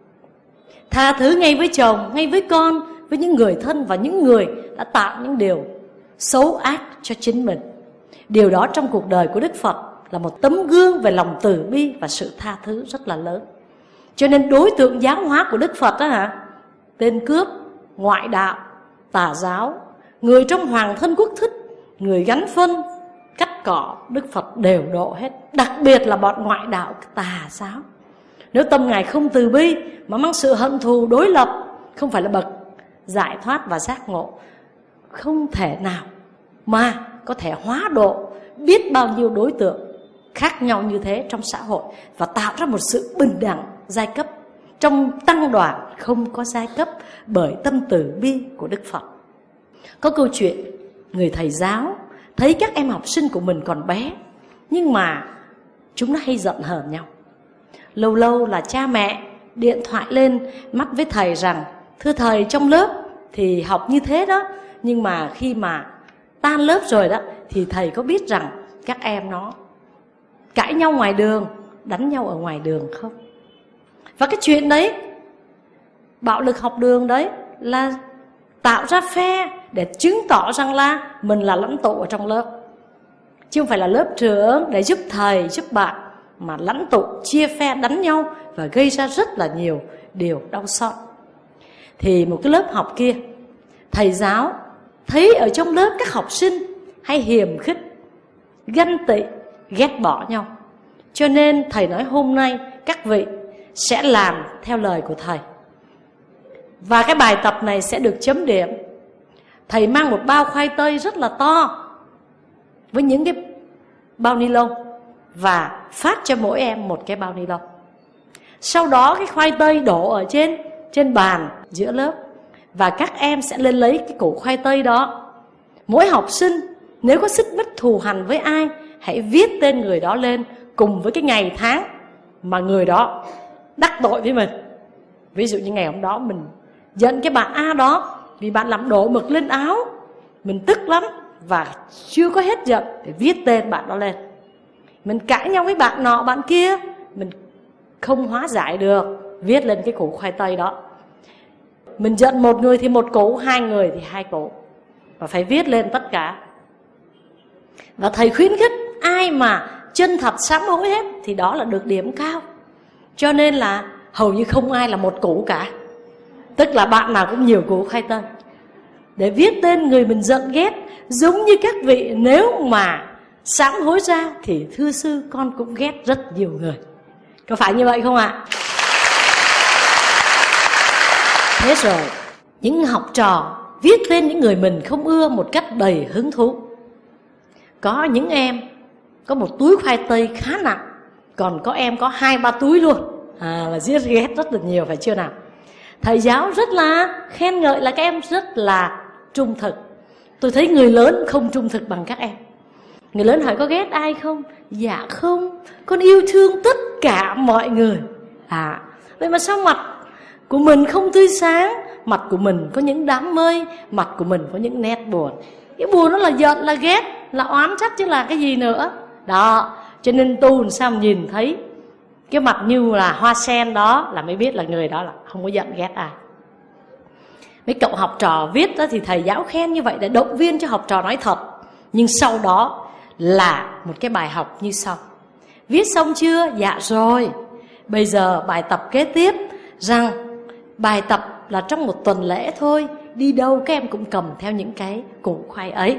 Tha thứ ngay với chồng, ngay với con, với những người thân và những người đã tạo những điều xấu ác cho chính mình. Điều đó trong cuộc đời của Đức Phật là một tấm gương về lòng từ bi và sự tha thứ rất là lớn. Cho nên đối tượng giáo hóa của Đức Phật đó hả, tên cướp, ngoại đạo, tà giáo, người trong hoàng thân quốc thích, người gắn phân, cắt cỏ, Đức Phật đều độ hết. Đặc biệt là bọn ngoại đạo tà giáo. Nếu tâm Ngài không từ bi mà mang sự hận thù đối lập, không phải là bậc giải thoát và giác ngộ, không thể nào mà có thể hóa độ biết bao nhiêu đối tượng khác nhau như thế trong xã hội và tạo ra một sự bình đẳng giai cấp. Trong tăng đoàn không có giai cấp bởi tâm từ bi của Đức Phật. Có câu chuyện người thầy giáo thấy các em học sinh của mình còn bé, nhưng mà chúng nó hay giận hờn nhau. Lâu lâu là cha mẹ điện thoại lên mắt với thầy rằng: thưa thầy, trong lớp thì học như thế đó, nhưng mà khi mà tan lớp rồi đó thì thầy có biết rằng các em nó cãi nhau ngoài đường, đánh nhau ở ngoài đường không? Và cái chuyện đấy, bạo lực học đường đấy, là tạo ra phe để chứng tỏ rằng là mình là lãnh tụ ở trong lớp, chứ không phải là lớp trưởng để giúp thầy, giúp bạn, mà lãnh tụ chia phe đánh nhau và gây ra rất là nhiều điều đau xót. Thì một cái lớp học kia, thầy giáo thấy ở trong lớp các học sinh hay hiềm khích, ganh tị, ghét bỏ nhau. Cho nên thầy nói hôm nay các vị sẽ làm theo lời của thầy. Và cái bài tập này sẽ được chấm điểm. Thầy mang một bao khoai tây rất là to với những cái bao ni lông và phát cho mỗi em một cái bao ni lông. Sau đó cái khoai tây đổ ở trên trên bàn giữa lớp, và các em sẽ lên lấy cái củ khoai tây đó. Mỗi học sinh nếu có xích mích thù hằn với ai, hãy viết tên người đó lên cùng với cái ngày tháng mà người đó đắc tội với mình. Ví dụ như ngày hôm đó mình giận cái bạn A đó vì bạn làm đổ mực lên áo, mình tức lắm và chưa có hết giận để viết tên bạn đó lên. Mình cãi nhau với bạn nọ bạn kia, mình không hóa giải được, viết lên cái củ khoai tây đó. Mình giận một người thì một củ, hai người thì hai củ, và phải viết lên tất cả. Và thầy khuyến khích ai mà chân thật sám hối hết thì đó là được điểm cao. Cho nên là hầu như không ai là một củ cả, tức là bạn nào cũng nhiều củ khoai tây, để viết tên người mình giận ghét. Giống như các vị nếu mà sám hối ra thì thưa sư con cũng ghét rất nhiều người. Có phải như vậy không ạ? Thế rồi những học trò viết tên những người mình không ưa một cách đầy hứng thú. Có những em có một túi khoai tây khá nặng, còn có em có hai ba túi luôn. À, là giết ghét rất là nhiều, phải chưa nào? Thầy giáo rất là khen ngợi là các em rất là trung thực. Tôi thấy người lớn không trung thực bằng các em. Người lớn hỏi có ghét ai không? Dạ không, con yêu thương tất cả mọi người. À, vậy mà sao mặt của mình không tươi sáng, mặt của mình có những đám mây, mặt của mình có những nét buồn. Cái buồn đó là giận, là ghét, là oán trách chứ là cái gì nữa. Đó, cho nên tu làm sao nhìn thấy cái mặt như là hoa sen đó là mới biết là người đó là không có giận ghét ai. Mấy cậu học trò viết đó thì thầy giáo khen như vậy để động viên cho học trò nói thật. Nhưng sau đó là một cái bài học như sau: viết xong chưa? Dạ rồi. Bây giờ bài tập kế tiếp rằng bài tập là trong một tuần lễ thôi, đi đâu các em cũng cầm theo những cái củ khoai ấy.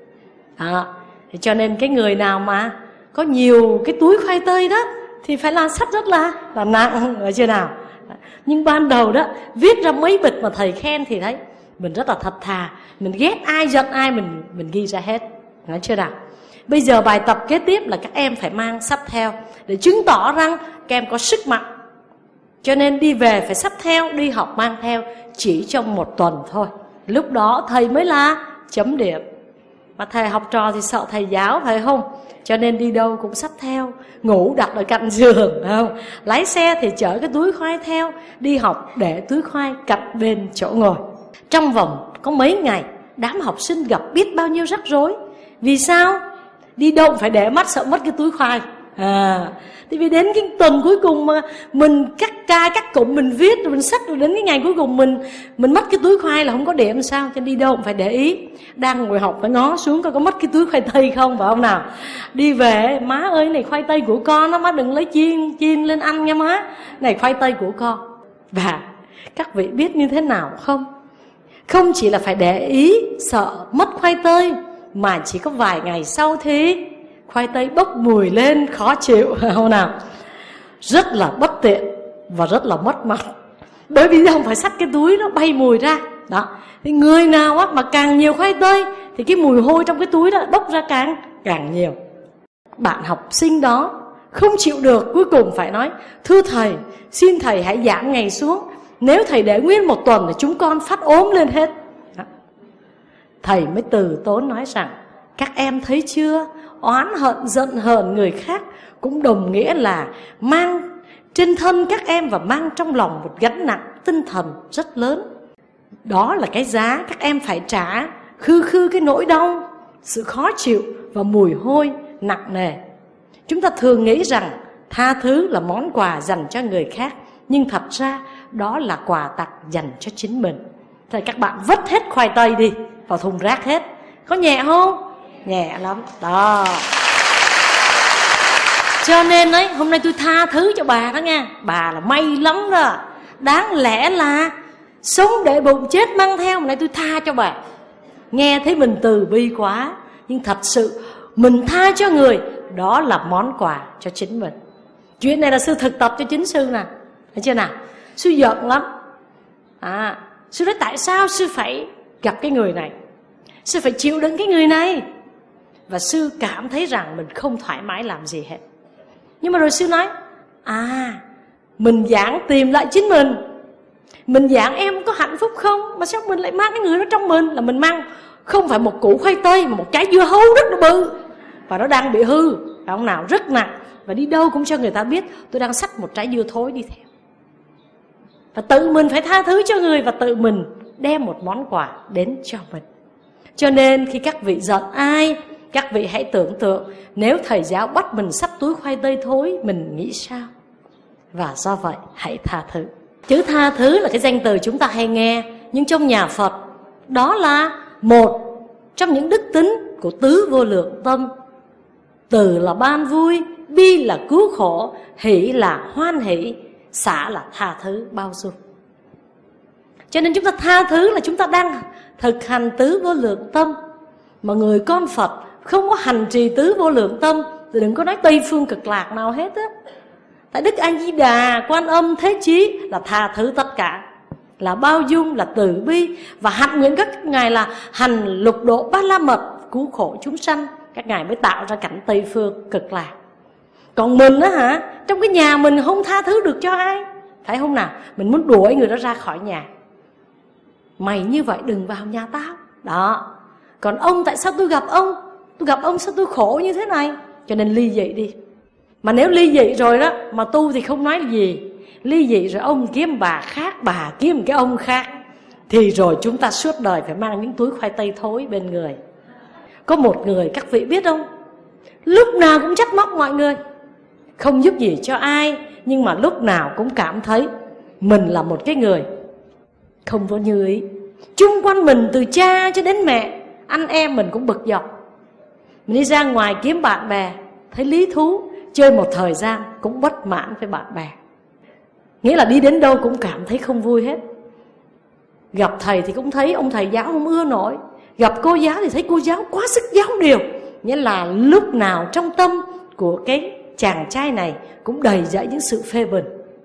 À, cho nên cái người nào mà có nhiều cái túi khoai tây đó thì phải là xách rất là là nặng, ở chưa nào. Nhưng ban đầu đó viết ra mấy bịch mà thầy khen thì thấy mình rất là thật thà, mình ghét ai giận ai mình mình ghi ra hết, nói chưa nào. Bây giờ bài tập kế tiếp là các em phải mang xách theo để chứng tỏ rằng các em có sức mạnh. Cho nên đi về phải xách theo, đi học mang theo, chỉ trong một tuần thôi. Lúc đó thầy mới là chấm điểm. Mà thầy học trò thì sợ thầy giáo phải không? Cho nên đi đâu cũng xách theo, ngủ đặt ở cạnh giường, phải không? Lái xe thì chở cái túi khoai theo, đi học để túi khoai cạnh bên chỗ ngồi. Trong vòng có mấy ngày, đám học sinh gặp biết bao nhiêu rắc rối. Vì sao? Đi đâu phải để mắt, sợ mất cái túi khoai. À, thì vì đến cái tuần cuối cùng mà mình cắt ca cắt cụm mình viết rồi mình xách, rồi đến cái ngày cuối cùng mình mình mất cái túi khoai là không có điểm sao? Cho nên đi đâu cũng phải để ý. Đang ngồi học phải ngó xuống coi có mất cái túi khoai tây không, phải không nào? Đi về, má ơi này khoai tây của con đó, má đừng lấy chiên chiên lên ăn nha má. Này khoai tây của con. Và các vị biết như thế nào không? Không chỉ là phải để ý sợ mất khoai tây, mà chỉ có vài ngày sau thì khoai tây bốc mùi lên khó chịu, không nào? Rất là bất tiện và rất là mất mặt. Bởi vì không phải xách cái túi nó bay mùi ra. Đó. Thì người nào á mà càng nhiều khoai tây thì cái mùi hôi trong cái túi đó bốc ra càng càng nhiều. Bạn học sinh đó không chịu được, cuối cùng phải nói: thưa thầy, xin thầy hãy giảm ngày xuống. Nếu thầy để nguyên một tuần thì chúng con phát ốm lên hết. Đó. Thầy mới từ tốn nói rằng: các em thấy chưa, oán hận giận hờn người khác cũng đồng nghĩa là mang trên thân các em và mang trong lòng một gánh nặng tinh thần rất lớn. Đó là cái giá các em phải trả, khư khư cái nỗi đau, sự khó chịu và mùi hôi nặng nề. Chúng ta thường nghĩ rằng tha thứ là món quà dành cho người khác, nhưng thật ra đó là quà tặng dành cho chính mình. Thì các bạn vứt hết khoai tây đi vào thùng rác hết. Có nhẹ không? Nhẹ lắm. Đó. Cho nên ấy, hôm nay tôi tha thứ cho bà đó nha. Bà là may lắm đó. Đáng lẽ là sống để bụng chết mang theo, hôm nay tôi tha cho bà. Nghe thấy mình từ bi quá, nhưng thật sự mình tha cho người, đó là món quà cho chính mình. Chuyện này là sư thực tập cho chính sư nè, thấy chưa nào? Sư giận lắm. À, sư nói tại sao sư phải gặp cái người này, sư phải chịu đựng cái người này. Và sư cảm thấy rằng mình không thoải mái làm gì hết. Nhưng mà rồi sư nói: à, mình giảng tìm lại chính mình. Mình giảng em có hạnh phúc không, mà sao mình lại mang cái người đó trong mình? Là mình mang không phải một củ khoai tây, mà một trái dưa hấu rất là bự, và nó đang bị hư, phải không nào? Rất nặng. Và đi đâu cũng cho người ta biết tôi đang xách một trái dưa thối đi theo. Và tự mình phải tha thứ cho người, và tự mình đem một món quà đến cho mình. Cho nên khi các vị giận ai, các vị hãy tưởng tượng nếu thầy giáo bắt mình xách túi khoai tây thối, mình nghĩ sao? Và do vậy hãy tha thứ. Chữ tha thứ là cái danh từ chúng ta hay nghe, nhưng trong nhà Phật đó là một trong những đức tính của tứ vô lượng tâm. Từ là ban vui, bi là cứu khổ, hỷ là hoan hỷ, xả là tha thứ bao dung. Cho nên chúng ta tha thứ là chúng ta đang thực hành tứ vô lượng tâm. Mà người con Phật không có hành trì tứ vô lượng tâm thì đừng có nói Tây phương cực lạc nào hết á. Tại Đức A Di Đà, Quan Âm, Thế Chí là tha thứ tất cả, là bao dung, là từ bi, và hạnh nguyện các ngài là hành lục độ ba la mật, cứu khổ chúng sanh, các ngài mới tạo ra cảnh Tây phương cực lạc. Còn mình á hả, trong cái nhà mình không tha thứ được cho ai, phải không nào? Mình muốn đuổi người đó ra khỏi nhà. Mày như vậy đừng vào nhà tao. Đó. Còn ông, tại sao tôi gặp ông? Tôi gặp ông sao tôi khổ như thế này? Cho nên ly dị đi. Mà nếu ly dị rồi đó, mà tu thì không nói gì. Ly dị rồi ông kiếm bà khác, bà kiếm cái ông khác, thì rồi chúng ta suốt đời phải mang những túi khoai tây thối bên người. Có một người các vị biết không, lúc nào cũng trách móc mọi người, không giúp gì cho ai, nhưng mà lúc nào cũng cảm thấy mình là một cái người không có như ý. Chung quanh mình từ cha cho đến mẹ, anh em mình cũng bực dọc. Mình đi ra ngoài kiếm bạn bè, thấy lý thú, chơi một thời gian cũng bất mãn với bạn bè. Nghĩa là đi đến đâu cũng cảm thấy không vui hết. Gặp thầy thì cũng thấy ông thầy giáo không ưa nổi, gặp cô giáo thì thấy cô giáo quá sức giáo điều. Nghĩa là lúc nào trong tâm của cái chàng trai này cũng đầy dẫy những sự phê bình.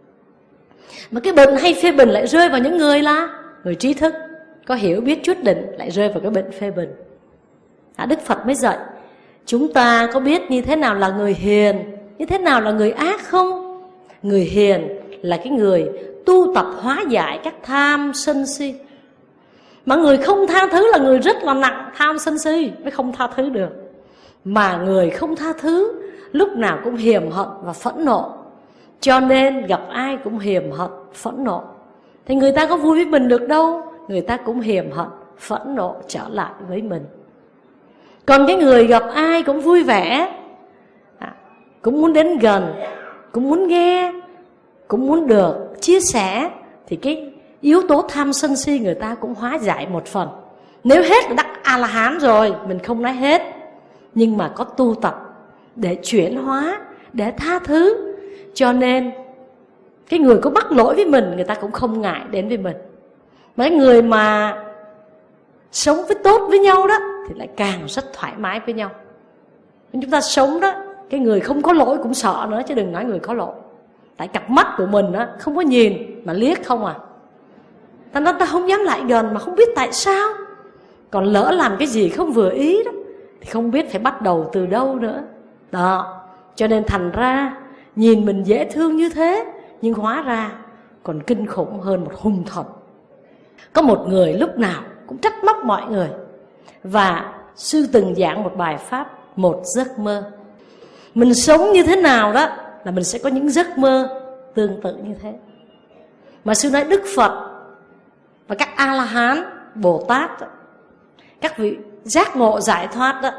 Mà cái bệnh hay phê bình lại rơi vào những người là người trí thức, có hiểu biết chút đỉnh, lại rơi vào cái bệnh phê bình. à, Đức Phật mới dạy chúng ta có biết như thế nào là người hiền, như thế nào là người ác không? Người hiền là cái người tu tập hóa giải các tham sân si. Mà người không tha thứ là người rất là nặng tham sân si, mới không tha thứ được. Mà người không tha thứ lúc nào cũng hiềm hận và phẫn nộ, cho nên gặp ai cũng hiềm hận phẫn nộ. Thì người ta có vui với mình được đâu, người ta cũng hiềm hận phẫn nộ trở lại với mình. Còn cái người gặp ai cũng vui vẻ, à, cũng muốn đến gần, cũng muốn nghe, cũng muốn được chia sẻ, thì cái yếu tố tham sân si người ta cũng hóa giải một phần. Nếu hết là đắc A-la-hán rồi, mình không nói hết, nhưng mà có tu tập để chuyển hóa, để tha thứ, cho nên cái người có mắc lỗi với mình, người ta cũng không ngại đến với mình. Mấy người mà sống với tốt với nhau đó thì lại càng rất thoải mái với nhau. Chúng ta sống đó, cái người không có lỗi cũng sợ nữa, chứ đừng nói người có lỗi. Tại cặp mắt của mình đó, không có nhìn mà liếc không à. Ta nói ta không dám lại gần mà không biết tại sao. Còn lỡ làm cái gì không vừa ý đó thì không biết phải bắt đầu từ đâu nữa. Đó, cho nên thành ra nhìn mình dễ thương như thế, nhưng hóa ra còn kinh khủng hơn một hung thần. Có một người lúc nào cũng trách móc mọi người. Và sư từng giảng một bài pháp một giấc mơ. Mình sống như thế nào đó là mình sẽ có những giấc mơ tương tự như thế. Mà sư nói Đức Phật và các A-la-hán, Bồ Tát đó, các vị giác ngộ giải thoát đó,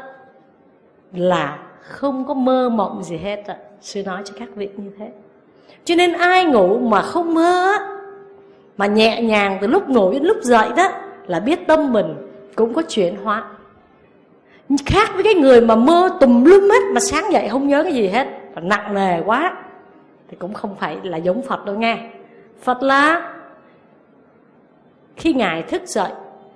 là không có mơ mộng gì hết đó. Sư nói cho các vị như thế. Cho nên ai ngủ mà không mơ, mà nhẹ nhàng từ lúc ngủ đến lúc dậy đó, là biết tâm mình cũng có chuyển hóa. Khác với cái người mà mơ tùm lum hết, mà sáng dậy không nhớ cái gì hết, và nặng nề quá, thì cũng không phải là giống Phật đâu nghe. Phật là khi Ngài thức dậy,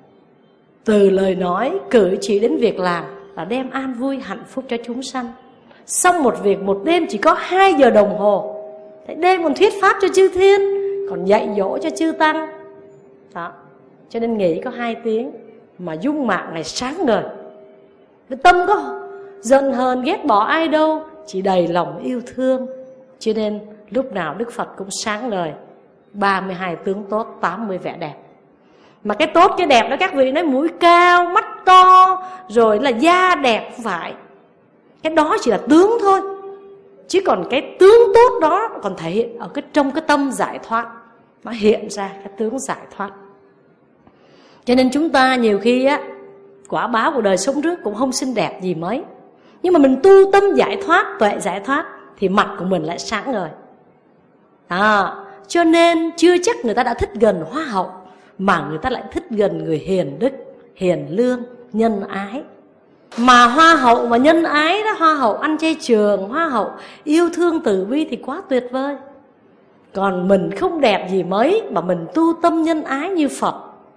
từ lời nói, cử chỉ đến việc làm là đem an vui hạnh phúc cho chúng sanh. Xong một việc một đêm chỉ có hai giờ đồng hồ, thế đêm còn thuyết pháp cho chư thiên, còn dạy dỗ cho chư tăng. Đó, cho nên nghỉ có hai tiếng mà dung mạo này sáng ngời. Cái tâm có giận hờn ghét bỏ ai đâu, chỉ đầy lòng yêu thương. Cho nên lúc nào Đức Phật cũng sáng ngời. Ba mươi hai tướng tốt, tám mươi vẻ đẹp. Mà cái tốt cái đẹp đó các vị nói mũi cao, mắt to, rồi là da đẹp, không phải. Cái đó chỉ là tướng thôi, chứ còn cái tướng tốt đó còn thể hiện ở cái trong cái tâm giải thoát. Nó hiện ra cái tướng giải thoát. Cho nên chúng ta nhiều khi á, quả báo của đời sống trước cũng không xinh đẹp gì mấy, nhưng mà mình tu tâm giải thoát, tuệ giải thoát, thì mặt của mình lại sáng ngời. À, cho nên chưa chắc người ta đã thích gần hoa hậu, mà người ta lại thích gần người hiền đức, hiền lương, nhân ái. Mà hoa hậu mà nhân ái đó, hoa hậu ăn chay trường, hoa hậu yêu thương từ bi thì quá tuyệt vời. Còn mình không đẹp gì mấy mà mình tu tâm nhân ái như Phật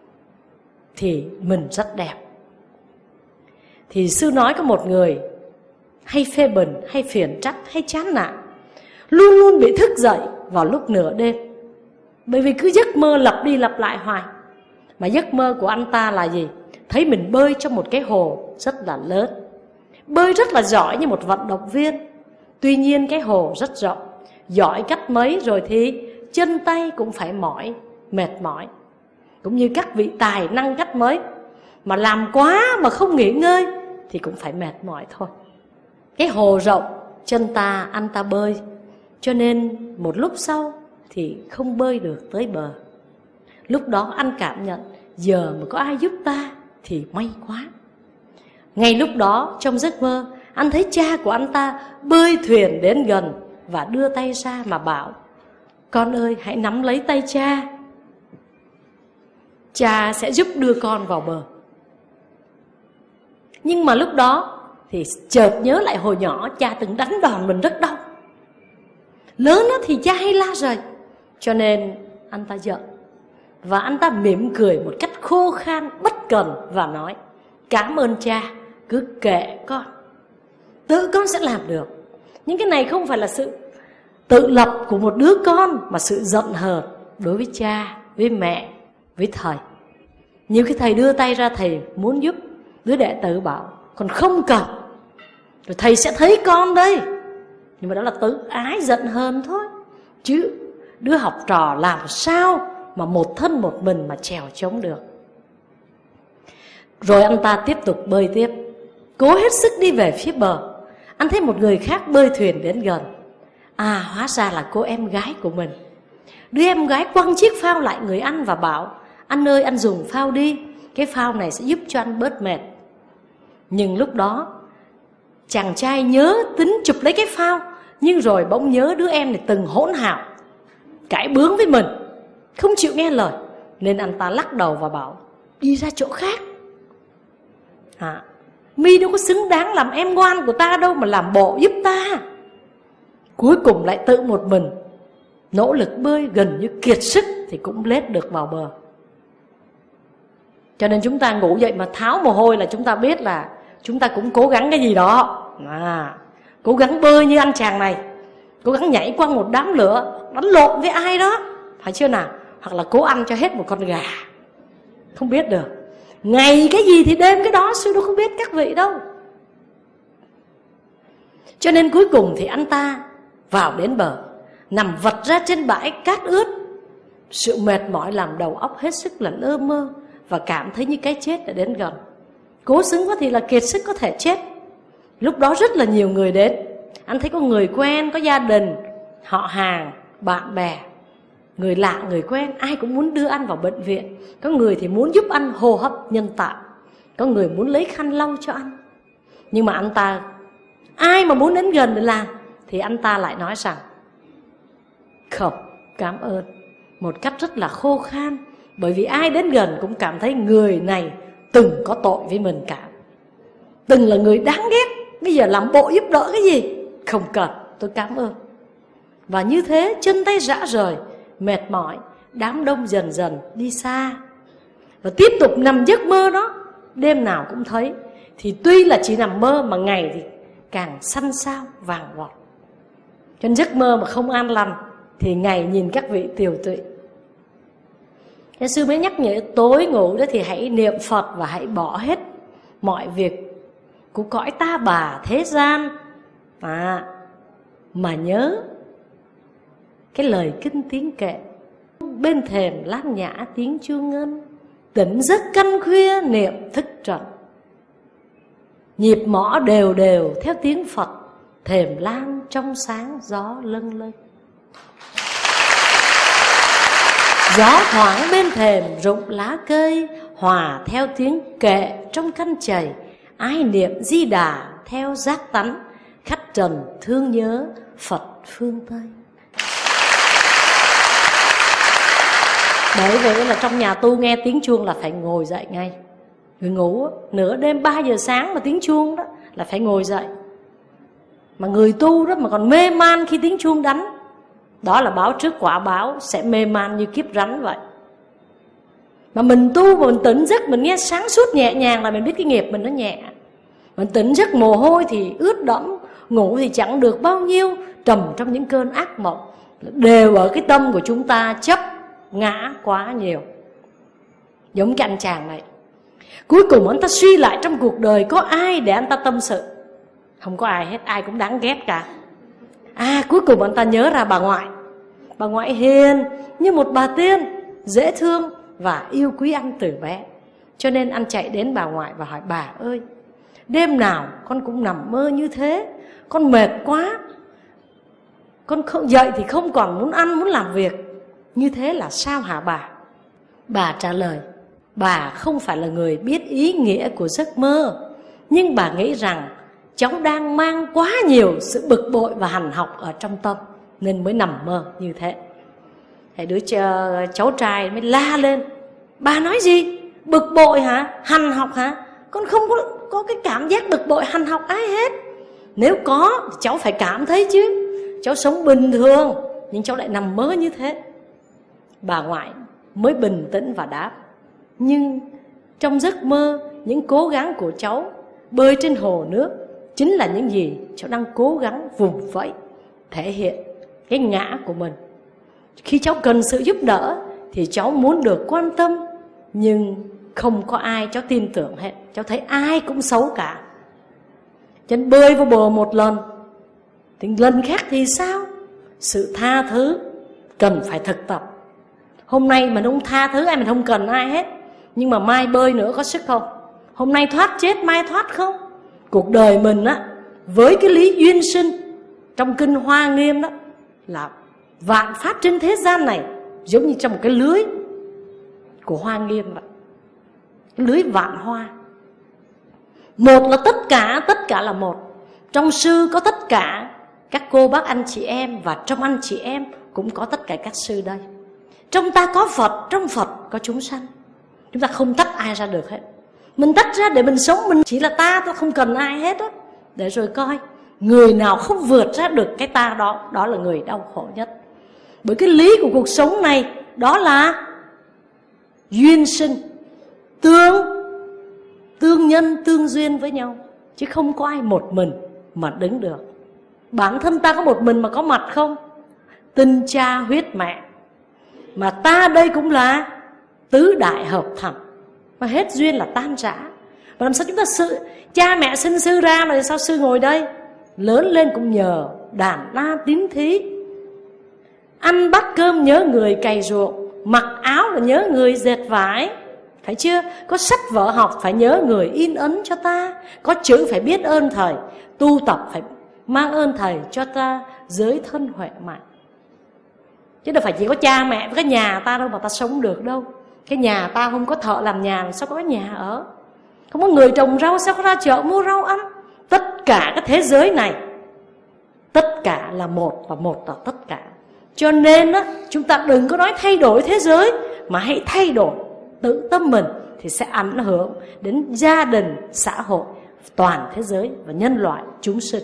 thì mình rất đẹp. Thì sư nói có một người hay phê bình, hay phiền trách, hay chán nản, luôn luôn bị thức dậy vào lúc nửa đêm. Bởi vì cứ giấc mơ lặp đi lặp lại hoài. Mà giấc mơ của anh ta là gì? Thấy mình bơi trong một cái hồ rất là lớn, bơi rất là giỏi như một vận động viên. Tuy nhiên cái hồ rất rộng, giỏi cách mấy rồi thì chân tay cũng phải mỏi, mệt mỏi. Cũng như các vị tài năng cách mấy, mà làm quá mà không nghỉ ngơi thì cũng phải mệt mỏi thôi. Cái hồ rộng, chân ta anh ta bơi, cho nên một lúc sau thì không bơi được tới bờ. Lúc đó anh cảm nhận giờ mà có ai giúp ta thì may quá. Ngay lúc đó trong giấc mơ, anh thấy cha của anh ta bơi thuyền đến gần và đưa tay ra mà bảo: con ơi, hãy nắm lấy tay cha, cha sẽ giúp đưa con vào bờ. Nhưng mà lúc đó thì chợt nhớ lại hồi nhỏ cha từng đánh đòn mình rất đau. Lớn thì cha hay la rầy, cho nên anh ta giận Và anh ta mỉm cười một cách khô khan, bất cần và nói: cảm ơn cha, cứ kệ con, tự con sẽ làm được. Những cái này không phải là sự tự lập của một đứa con, mà sự giận hờn đối với cha, với mẹ, với thầy. Nhiều cái thầy đưa tay ra, thầy muốn giúp, đứa đệ tử bảo con không cần, rồi thầy sẽ thấy con đây. Nhưng mà đó là tự ái giận hờn thôi. Chứ đứa học trò làm sao mà một thân một mình mà trèo chống được. Rồi anh ta tiếp tục bơi tiếp, cố hết sức đi về phía bờ. Anh thấy một người khác bơi thuyền đến gần. À, hóa ra là cô em gái của mình. Đứa em gái quăng chiếc phao lại người anh và bảo: anh ơi, anh dùng phao đi, cái phao này sẽ giúp cho anh bớt mệt. Nhưng lúc đó chàng trai nhớ tính chụp lấy cái phao, nhưng rồi bỗng nhớ đứa em này từng hỗn hào, cãi bướng với mình, không chịu nghe lời, nên anh ta lắc đầu và bảo: đi ra chỗ khác. À, mi đâu có xứng đáng làm em ngoan của ta đâu mà làm bộ giúp ta. Cuối cùng lại tự một mình nỗ lực bơi, gần như kiệt sức thì cũng lết được vào bờ. Cho nên chúng ta ngủ dậy mà tháo mồ hôi là chúng ta biết là chúng ta cũng cố gắng cái gì đó. À, cố gắng bơi như anh chàng này, cố gắng nhảy qua một đám lửa, đánh lộn với ai đó, phải chưa nào? Hoặc là cố ăn cho hết một con gà. Không biết được. Ngày cái gì thì đêm cái đó, sư đâu có biết các vị đâu. Cho nên cuối cùng thì anh ta vào đến bờ, nằm vật ra trên bãi cát ướt. Sự mệt mỏi làm đầu óc hết sức là lơ mơ, và cảm thấy như cái chết đã đến gần. Cố xứng quá thì là kiệt sức có thể chết. Lúc đó rất là nhiều người đến. Anh thấy có người quen, có gia đình, họ hàng, bạn bè, người lạ, người quen, ai cũng muốn đưa anh vào bệnh viện. Có người thì muốn giúp anh hô hấp nhân tạo, có người muốn lấy khăn lau cho anh. Nhưng mà anh ta, ai mà muốn đến gần để làm, thì anh ta lại nói rằng: không, cảm ơn, một cách rất là khô khan. Bởi vì ai đến gần cũng cảm thấy người này từng có tội với mình cả, từng là người đáng ghét. Bây giờ làm bộ giúp đỡ cái gì? Không cần, tôi cảm ơn. Và như thế chân tay rã rời, mệt mỏi, đám đông dần dần đi xa. Và tiếp tục nằm giấc mơ đó, đêm nào cũng thấy. Thì tuy là chỉ nằm mơ mà ngày thì càng xanh xao vàng vọt. Cho nên giấc mơ mà không an lành thì ngày nhìn các vị tiều tụy. Thế sư mới nhắc nhở tối ngủ đó thì hãy niệm Phật và hãy bỏ hết mọi việc của cõi ta bà thế gian, à, mà nhớ cái lời kinh tiếng kệ: bên thềm lát nhã tiếng chuông ngân, tỉnh giấc canh khuya niệm thức trần. Nhịp mõ đều đều theo tiếng Phật, thềm lan trong sáng gió lâng lâng. Gió thoảng bên thềm rụng lá cây, hòa theo tiếng kệ trong căn chày. Ai niệm Di Đà theo giác tánh, khách trần thương nhớ Phật phương Tây. Bởi vậy là trong nhà tu nghe tiếng chuông là phải ngồi dậy ngay. Người ngủ nửa đêm ba giờ sáng mà tiếng chuông đó là phải ngồi dậy. Mà người tu đó mà còn mê man khi tiếng chuông đánh, đó là báo trước quả báo sẽ mê man như kiếp rắn vậy. Mà mình tu mà mình tỉnh giấc, mình nghe sáng suốt nhẹ nhàng là mình biết cái nghiệp mình nó nhẹ. Mình tỉnh giấc mồ hôi thì ướt đẫm, ngủ thì chẳng được bao nhiêu, trầm trong những cơn ác mộng. Đều ở cái tâm của chúng ta chấp ngã quá nhiều. Giống cái anh chàng này, cuối cùng anh ta suy lại trong cuộc đời có ai để anh ta tâm sự? Không có ai hết, ai cũng đáng ghét cả. À, cuối cùng anh ta nhớ ra bà ngoại. Bà ngoại hiền như một bà tiên, dễ thương và yêu quý anh từ bé. Cho nên anh chạy đến bà ngoại và hỏi: bà ơi, đêm nào con cũng nằm mơ như thế, con mệt quá, con không dậy thì không còn muốn ăn, muốn làm việc. Như thế là sao hả bà? Bà trả lời: bà không phải là người biết ý nghĩa của giấc mơ, nhưng bà nghĩ rằng cháu đang mang quá nhiều sự bực bội và hành học ở trong tâm, nên mới nằm mơ như thế. Thì đứa cháu trai mới la lên: bà nói gì? Bực bội hả? Hành học hả? Con không có, có cái cảm giác bực bội hành học ai hết. Nếu có thì cháu phải cảm thấy chứ. Cháu sống bình thường nhưng cháu lại nằm mơ như thế. Bà ngoại mới bình tĩnh và đáp: nhưng trong giấc mơ, những cố gắng của cháu bơi trên hồ nước chính là những gì cháu đang cố gắng vùng vẫy, thể hiện cái ngã của mình. Khi cháu cần sự giúp đỡ thì cháu muốn được quan tâm, nhưng không có ai cháu tin tưởng hết. Cháu thấy ai cũng xấu cả. Cho nên bơi vào bờ một lần thì lần khác thì sao? Sự tha thứ cần phải thực tập. Hôm nay mình không tha thứ ai, mình không cần ai hết, nhưng mà mai bơi nữa có sức không? Hôm nay thoát chết, mai thoát không? Cuộc đời mình á, với cái lý duyên sinh trong kinh Hoa Nghiêm đó, là vạn pháp trên thế gian này giống như trong một cái lưới của Hoa Nghiêm vậy, cái lưới vạn hoa. Một là tất cả, tất cả là một. Trong sư có tất cả các cô bác anh chị em, và trong anh chị em cũng có tất cả các sư đây. Trong ta có Phật, trong Phật có chúng sanh. Chúng ta không tách ai ra được hết. Mình tách ra để mình sống, mình chỉ là ta, ta không cần ai hết á. Để rồi coi người nào không vượt ra được cái ta đó, đó là người đau khổ nhất. Bởi cái lý của cuộc sống này đó là duyên sinh, tương tương nhân tương duyên với nhau, chứ không có ai một mình mà đứng được. Bản thân ta có một mình mà có mặt không? Tinh cha huyết mẹ, mà ta đây cũng là tứ đại hợp thành, mà hết duyên là tan rã. Và làm sao chúng ta sự cha mẹ sinh sư ra mà sao sư ngồi đây? Lớn lên cũng nhờ đàn na tín thí, ăn bát cơm nhớ người cày ruộng, mặc áo là nhớ người dệt vải, phải chưa? Có sách vở học phải nhớ người in ấn cho ta, có chữ phải biết ơn thầy, tu tập phải mang ơn thầy cho ta giới thân huệ mạng. Chứ đâu phải chỉ có cha mẹ với cái nhà ta đâu mà ta sống được đâu. Cái nhà ta không có thợ làm nhà, sao có nhà ở? Không có người trồng rau, sao có ra chợ mua rau ăn? Tất cả cái thế giới này, tất cả là một, và một là tất cả. Cho nên á, chúng ta đừng có nói thay đổi thế giới, mà hãy thay đổi tự tâm mình, thì sẽ ảnh hưởng đến gia đình, xã hội, toàn thế giới và nhân loại chúng sinh.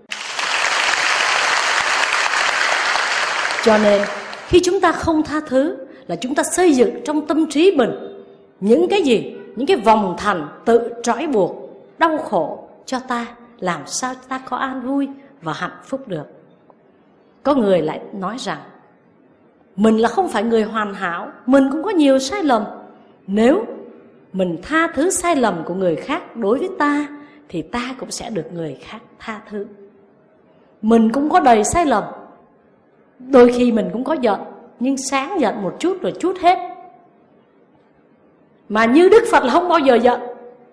Cho nên khi chúng ta không tha thứ là chúng ta xây dựng trong tâm trí mình những cái gì? Những cái vòng thành tự trói buộc, đau khổ cho ta. Làm sao ta có an vui và hạnh phúc được? Có người lại nói rằng mình là không phải người hoàn hảo, mình cũng có nhiều sai lầm. Nếu mình tha thứ sai lầm của người khác đối với ta, thì ta cũng sẽ được người khác tha thứ. Mình cũng có đầy sai lầm. Đôi khi mình cũng có giận, nhưng sáng giận một chút rồi chút hết. Mà như Đức Phật là không bao giờ giận.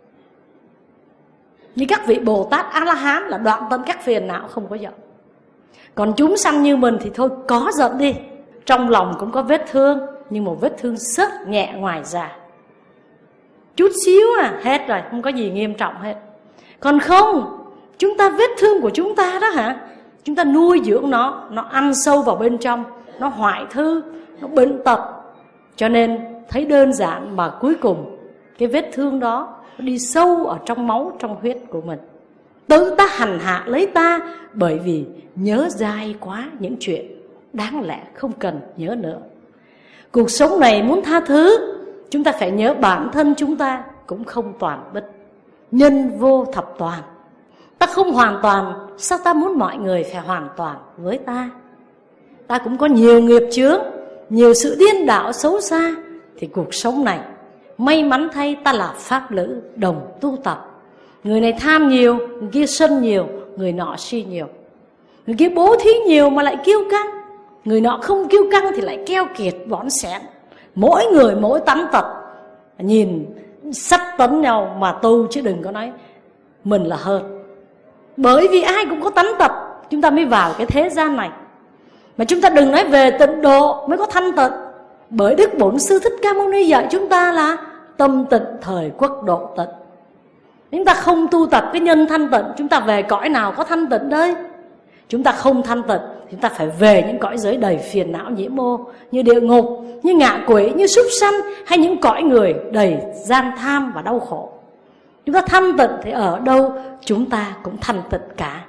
Như các vị Bồ Tát A-la-hán là đoạn tận các phiền não, không có giận. Còn chúng sanh như mình thì thôi có giận đi, trong lòng cũng có vết thương, nhưng một vết thương rất nhẹ ngoài da, chút xíu à, hết rồi, không có gì nghiêm trọng hết. Còn không, chúng ta vết thương của chúng ta đó hả, chúng ta nuôi dưỡng nó, nó ăn sâu vào bên trong, nó hoại thư, nó bệnh tật. Cho nên thấy đơn giản mà cuối cùng cái vết thương đó nó đi sâu ở trong máu, trong huyết của mình. Tự ta hành hạ lấy ta, bởi vì nhớ dai quá những chuyện đáng lẽ không cần nhớ nữa. Cuộc sống này muốn tha thứ, chúng ta phải nhớ bản thân chúng ta cũng không toàn bích, nhân vô thập toàn. Ta không hoàn toàn, sao ta muốn mọi người phải hoàn toàn với ta? Ta cũng có nhiều nghiệp chướng, nhiều sự điên đảo xấu xa. Thì cuộc sống này may mắn thay ta là pháp lữ đồng tu tập. Người này tham nhiều, người kia sân nhiều, người nọ si nhiều. Người kia bố thí nhiều mà lại kiêu căng, người nọ không kiêu căng thì lại keo kiệt bón xén. Mỗi người mỗi tánh tật, nhìn sắp tấn nhau mà tu, chứ đừng có nói mình là hơn. Bởi vì ai cũng có tánh tật, chúng ta mới vào cái thế gian này. Mà chúng ta đừng nói về tịnh độ mới có thanh tịnh. Bởi Đức Bổn Sư Thích Ca Mâu Ni dạy chúng ta là tâm tịnh thời quốc độ tịnh. Chúng ta không tu tập cái nhân thanh tịnh, chúng ta về cõi nào có thanh tịnh đây? Chúng ta không thanh tịnh, chúng ta phải về những cõi giới đầy phiền não nhiễm ô, như địa ngục, như ngạ quỷ, như súc sanh, hay những cõi người đầy gian tham và đau khổ. Chúng ta thanh tịnh thì ở đâu chúng ta cũng thanh tịnh cả.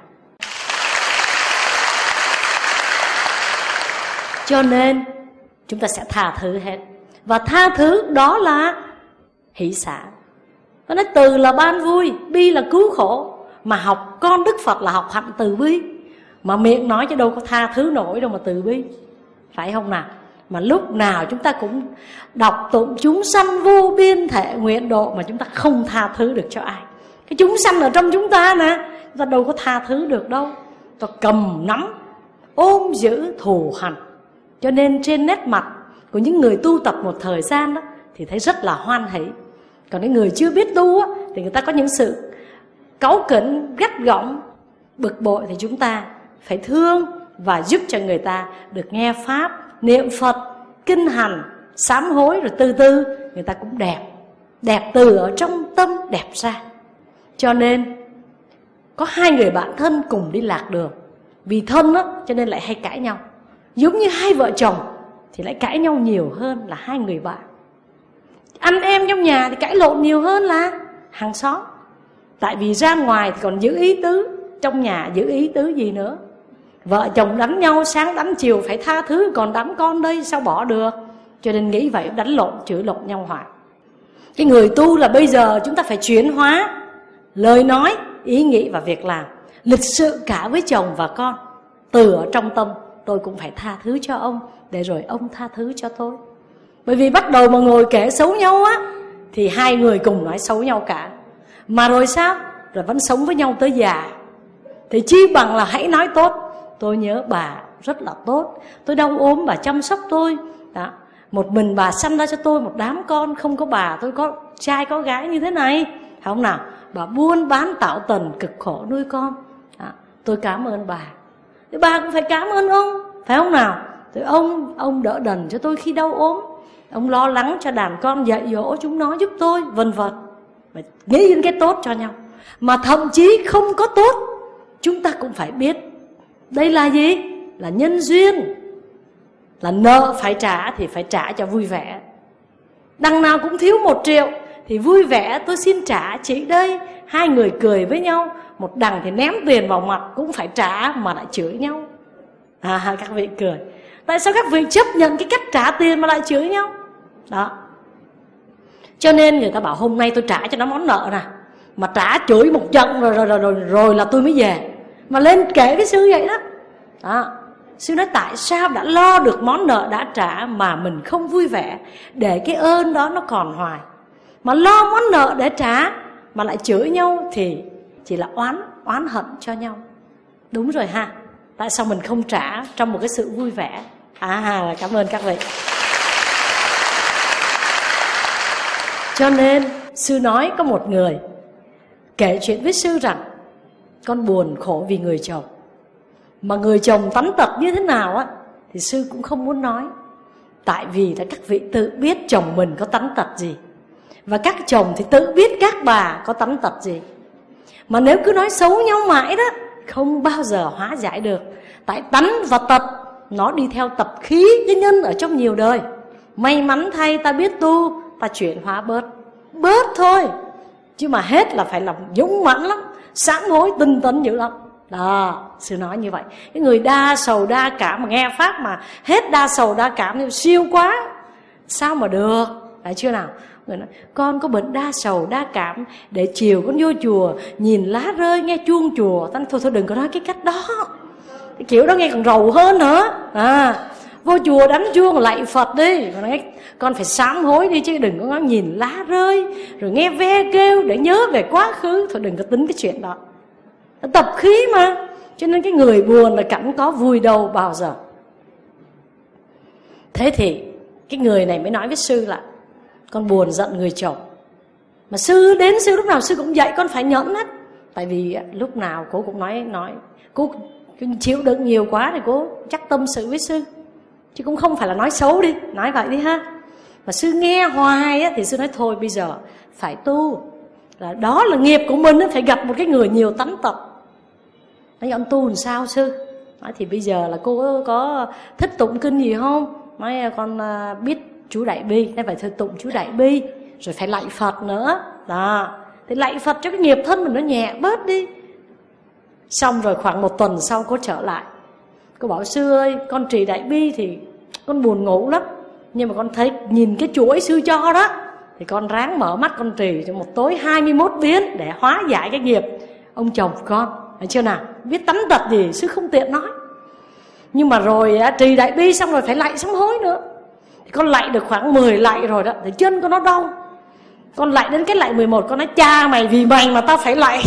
Cho nên chúng ta sẽ tha thứ hết. Và tha thứ đó là hỷ xả. Nó nói từ là ban vui, bi là cứu khổ. Mà học con Đức Phật là học hạnh từ bi. Mà miệng nói chứ đâu có tha thứ nổi đâu mà từ bi, phải không nào? Mà lúc nào chúng ta cũng đọc tụng chúng sanh vô biên thể nguyện độ, mà chúng ta không tha thứ được cho ai. Cái chúng sanh ở trong chúng ta nè, chúng ta đâu có tha thứ được đâu. Ta cầm nắm, ôm giữ thù hằn. Cho nên trên nét mặt của những người tu tập một thời gian đó thì thấy rất là hoan hỷ. Còn những người chưa biết tu á, thì người ta có những sự cáu kỉnh, gắt gỏng, bực bội, thì chúng ta phải thương và giúp cho người ta được nghe Pháp, niệm Phật, kinh hành, sám hối, rồi từ từ người ta cũng đẹp. Đẹp từ ở trong tâm đẹp ra. Cho nên có hai người bạn thân cùng đi lạc đường. Vì thân á, cho nên lại hay cãi nhau. Giống như hai vợ chồng thì lại cãi nhau nhiều hơn là hai người bạn. Anh em trong nhà thì cãi lộn nhiều hơn là hàng xóm. Tại vì ra ngoài thì còn giữ ý tứ, trong nhà giữ ý tứ gì nữa. Vợ chồng đánh nhau sáng đánh chiều phải tha thứ, còn đánh con đây sao bỏ được. Cho nên nghĩ vậy đánh lộn, chửi lộn nhau hoài. Cái người tu là bây giờ chúng ta phải chuyển hóa lời nói, ý nghĩ và việc làm. Lịch sự cả với chồng và con. Từ ở trong tâm tôi cũng phải tha thứ cho ông, để rồi ông tha thứ cho tôi. Bởi vì bắt đầu mà ngồi kể xấu nhau á, thì hai người cùng nói xấu nhau cả. Mà rồi sao? Rồi vẫn sống với nhau tới già. Thì chi bằng là hãy nói tốt. Tôi nhớ bà rất là tốt, tôi đau ốm bà chăm sóc tôi đó. Một mình bà sanh ra cho tôi một đám con, không có bà tôi có trai có gái như thế này, phải không nào? Bà buôn bán tạo tần cực khổ nuôi con đó. Tôi cảm ơn bà. Thì bà cũng phải cảm ơn ông, phải không nào? Thì ông ông đỡ đần cho tôi khi đau ốm, ông lo lắng cho đàn con, dạy dỗ chúng nó giúp tôi, vân vân. Nghĩ đến cái tốt cho nhau. Mà thậm chí không có tốt, chúng ta cũng phải biết đây là gì? Là nhân duyên. Là nợ phải trả thì phải trả cho vui vẻ. Đằng nào cũng thiếu một triệu thì vui vẻ tôi xin trả chị đây. Hai người cười với nhau. Một đằng thì ném tiền vào mặt cũng phải trả mà lại chửi nhau. À, các vị cười. Tại sao các vị chấp nhận cái cách trả tiền mà lại chửi nhau? Đó. Cho nên người ta bảo hôm nay tôi trả cho nó món nợ nè. Mà trả chửi một trận rồi rồi, rồi, rồi, rồi là tôi mới về. Mà lên kể với sư vậy đó. Đó. Sư nói tại sao đã lo được món nợ đã trả mà mình không vui vẻ, để cái ơn đó nó còn hoài. Mà lo món nợ để trả mà lại chửi nhau thì chỉ là oán, oán hận cho nhau. Đúng rồi ha. Tại sao mình không trả trong một cái sự vui vẻ? À, cảm ơn các vị. Cho nên sư nói có một người kể chuyện với sư rằng con buồn khổ vì người chồng. Mà người chồng tánh tật như thế nào á thì sư cũng không muốn nói. Tại vì là các vị tự biết chồng mình có tánh tật gì, và các chồng thì tự biết các bà có tánh tật gì. Mà nếu cứ nói xấu nhau mãi đó, không bao giờ hóa giải được. Tại tánh và tật nó đi theo tập khí cái nhân ở trong nhiều đời. May mắn thay ta biết tu, ta chuyển hóa bớt. Bớt thôi. Chứ mà hết là phải làm dũng mãnh lắm, sám hối tinh tấn dữ lắm. Đó, sư nói như vậy. Cái người đa sầu đa cảm mà nghe Pháp mà hết đa sầu đa cảm thì siêu quá, sao mà được? Phải chưa nào? Người nói, con có bệnh đa sầu đa cảm, để chiều con vô chùa nhìn lá rơi nghe chuông chùa. Thôi thôi đừng có nói cái cách đó, cái kiểu đó nghe còn rầu hơn nữa. À, vô chùa đánh chuông lạy Phật đi. Con nói, con phải sám hối đi chứ đừng có nói nhìn lá rơi rồi nghe ve kêu để nhớ về quá khứ. Thôi đừng có tính cái chuyện đó, tập khí mà. Cho nên cái người buồn là cảnh có vui đâu bao giờ. Thế thì cái người này mới nói với sư là con buồn giận người chồng. Mà sư đến sư lúc nào sư cũng dạy con phải nhẫn hết. Tại vì lúc nào cô cũng nói nói cô chịu đựng nhiều quá thì cô chắc tâm sự với sư, chứ cũng không phải là nói xấu đi, nói vậy đi ha. Mà sư nghe hoài á, thì sư nói thôi bây giờ phải tu, là đó là nghiệp của mình, phải gặp một cái người nhiều tánh tật. Nói ông tu làm sao sư? Nói thì bây giờ là cô có, có thích tụng kinh gì không? Nói con biết chú Đại Bi, nên phải thích tụng chú Đại Bi, rồi phải lạy Phật nữa. Đó, thì lạy Phật cho cái nghiệp thân mình nó nhẹ bớt đi. Xong rồi khoảng một tuần sau cô trở lại, cô bảo sư ơi, con trì Đại Bi thì con buồn ngủ lắm. Nhưng mà con thấy nhìn cái chuỗi sư cho đó, thì con ráng mở mắt con trì cho một tối hai mươi mốt biến để hóa giải cái nghiệp ông chồng con, thấy chưa nào? Biết tánh tật gì sư không tiện nói. Nhưng mà rồi trì đại bi xong rồi phải lạy sám hối nữa. Thì con lạy được khoảng mười lạy rồi đó, thì chân con nó đau. Con lạy đến cái lạy mười một, con nói cha mày vì mày mà tao phải lạy.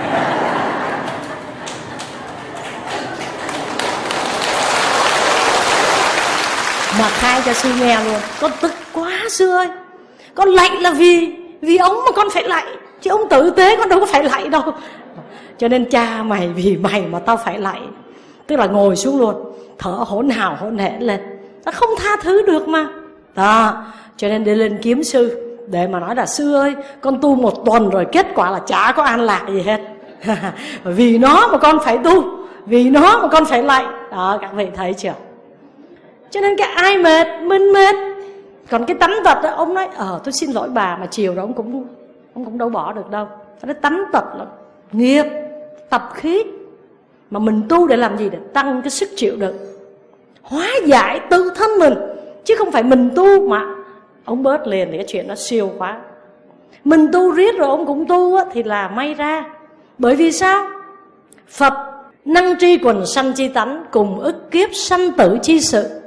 Mà khai cho sư nghe luôn, con tức quá sư ơi. Con lạy là vì vì ông mà con phải lạy, chứ ông tử tế con đâu có phải lạy đâu. Cho nên cha mày vì mày mà tao phải lạy. Tức là ngồi xuống luôn, thở hổn hào hổn hển lên. Ta không tha thứ được mà. Đó, cho nên đi lên kiếm sư để mà nói là sư ơi, con tu một tuần rồi kết quả là chả có an lạc gì hết. Vì nó mà con phải tu, vì nó mà con phải lạy. Đó, các vị thấy chưa? Cho nên cái ai mệt, mình mệt. Còn cái tánh tật đó, ông nói ờ tôi xin lỗi bà, mà chiều đó ông cũng ông cũng đâu bỏ được đâu. Cái tánh tật là nghiệp, tập khí. Mà mình tu để làm gì? Để tăng cái sức chịu đựng, hóa giải tự thân mình. Chứ không phải mình tu mà ông bớt liền thì cái chuyện nó siêu quá. Mình tu riết rồi ông cũng tu á, thì là may ra. Bởi vì sao? Phật năng tri quần sanh chi tánh, cùng ức kiếp sanh tử chi sự,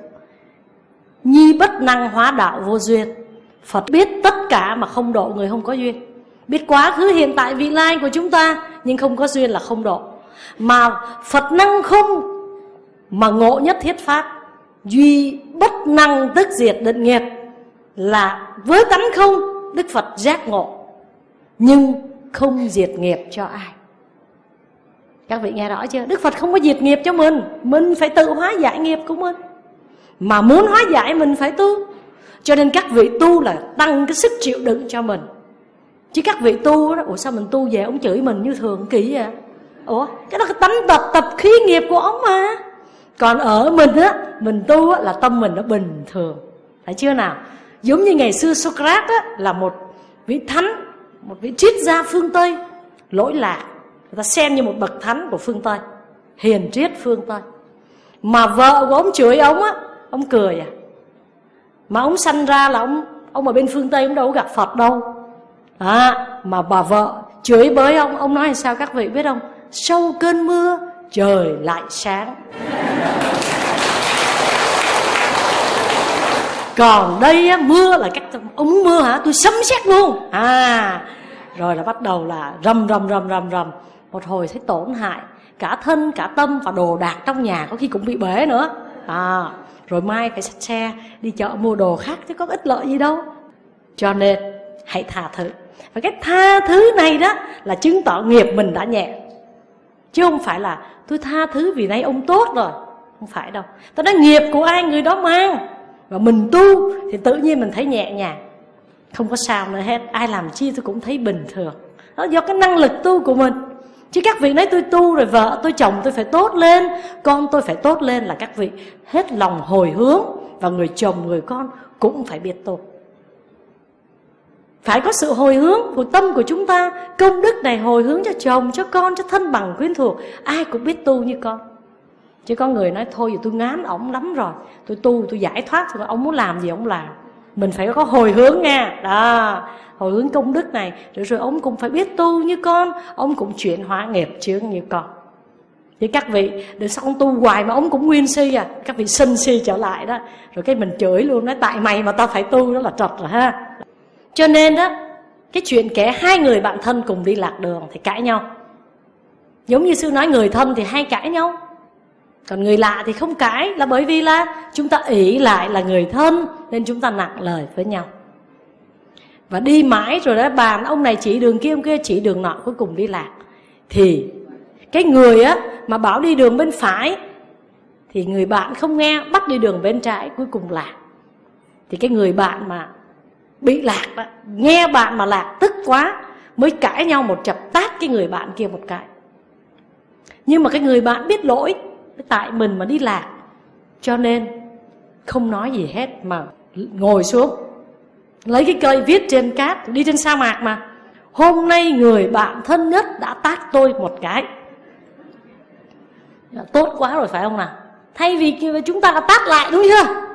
nhi bất năng hóa đạo vô duyên. Phật biết tất cả mà không độ người không có duyên. Biết quá khứ hiện tại vị lai của chúng ta, nhưng không có duyên là không độ. Mà Phật năng không mà ngộ nhất thiết pháp, duy bất năng tức diệt định nghiệp. Là với tánh không, Đức Phật giác ngộ, nhưng không diệt nghiệp cho ai. Các vị nghe rõ chưa? Đức Phật không có diệt nghiệp cho mình, mình phải tự hóa giải nghiệp của mình. Mà muốn hóa giải mình phải tu. Cho nên các vị tu là tăng cái sức chịu đựng cho mình. Chứ các vị tu đó, ủa sao mình tu về ông chửi mình như thường kỳ vậy? Ủa cái đó là tánh tật tập khí nghiệp của ông mà. Còn ở mình á, mình tu á, là tâm mình nó bình thường. Thấy chưa nào? Giống như ngày xưa Socrates á, là một vị thánh, một vị triết gia phương Tây lỗi lạc. Người ta xem như một bậc thánh của phương Tây, hiền triết phương Tây. Mà vợ của ông chửi ông á, ông cười à. Mà ông sanh ra là ông ông ở bên phương Tây, ông đâu có gặp Phật đâu à, mà bà vợ chửi bới ông. Ông nói sao các vị biết không? Sau cơn mưa trời lại sáng. Còn đây á, mưa là cách ông muốn mưa hả? Tôi sấm sét luôn à. Rồi là bắt đầu là rầm rầm rầm rầm rầm. Một hồi thấy tổn hại cả thân cả tâm, và đồ đạc trong nhà có khi cũng bị bể nữa à. Rồi mai phải xách xe đi chợ mua đồ khác, chứ có ích lợi gì đâu. Cho nên hãy tha thứ. Và cái tha thứ này đó là chứng tỏ nghiệp mình đã nhẹ. Chứ không phải là tôi tha thứ vì nay ông tốt rồi. Không phải đâu. Tôi nói nghiệp của ai người đó mang. Và mình tu thì tự nhiên mình thấy nhẹ nhàng, không có sao nữa hết. Ai làm chi tôi cũng thấy bình thường. Đó do cái năng lực tu của mình. Chứ các vị nói tôi tu rồi vợ tôi chồng tôi phải tốt lên, con tôi phải tốt lên, là các vị hết lòng hồi hướng. Và người chồng người con cũng phải biết tu. Phải có sự hồi hướng của tâm của chúng ta. Công đức này hồi hướng cho chồng, cho con, cho thân bằng quyến thuộc. Ai cũng biết tu như con. Chứ có người nói thôi tôi ngán ổng lắm rồi, tôi tu tôi giải thoát rồi, ông muốn làm gì ông làm. Mình phải có hồi hướng nha. Đó, hồi hướng công đức này. Rồi rồi ông cũng phải biết tu như con, ông cũng chuyển hóa nghiệp chướng như con. Chứ các vị đừng sao ông tu hoài mà ông cũng nguyên si à. Các vị sinh si trở lại đó. Rồi cái mình chửi luôn, nói tại mày mà tao phải tu, đó là trật rồi ha. Cho nên đó, cái chuyện kể hai người bạn thân cùng đi lạc đường thì cãi nhau. Giống như sư nói người thân thì hay cãi nhau, còn người lạ thì không cãi. Là bởi vì là chúng ta ỷ lại là người thân, nên chúng ta nặng lời với nhau. Và đi mãi rồi đó bàn, ông này chỉ đường kia, ông kia chỉ đường nọ, cuối cùng đi lạc. Thì cái người á mà bảo đi đường bên phải thì người bạn không nghe, bắt đi đường bên trái, cuối cùng lạc. Thì cái người bạn mà bị lạc đó, nghe bạn mà lạc tức quá, mới cãi nhau một chập, tát cái người bạn kia một cái. Nhưng mà cái người bạn biết lỗi, tại mình mà đi lạc, cho nên không nói gì hết mà ngồi xuống, lấy cái cây viết trên cát. Đi trên sa mạc mà, hôm nay người bạn thân nhất đã tát tôi một cái. Tốt quá rồi phải không nào? Thay vì chúng ta là tát lại, đúng chưa?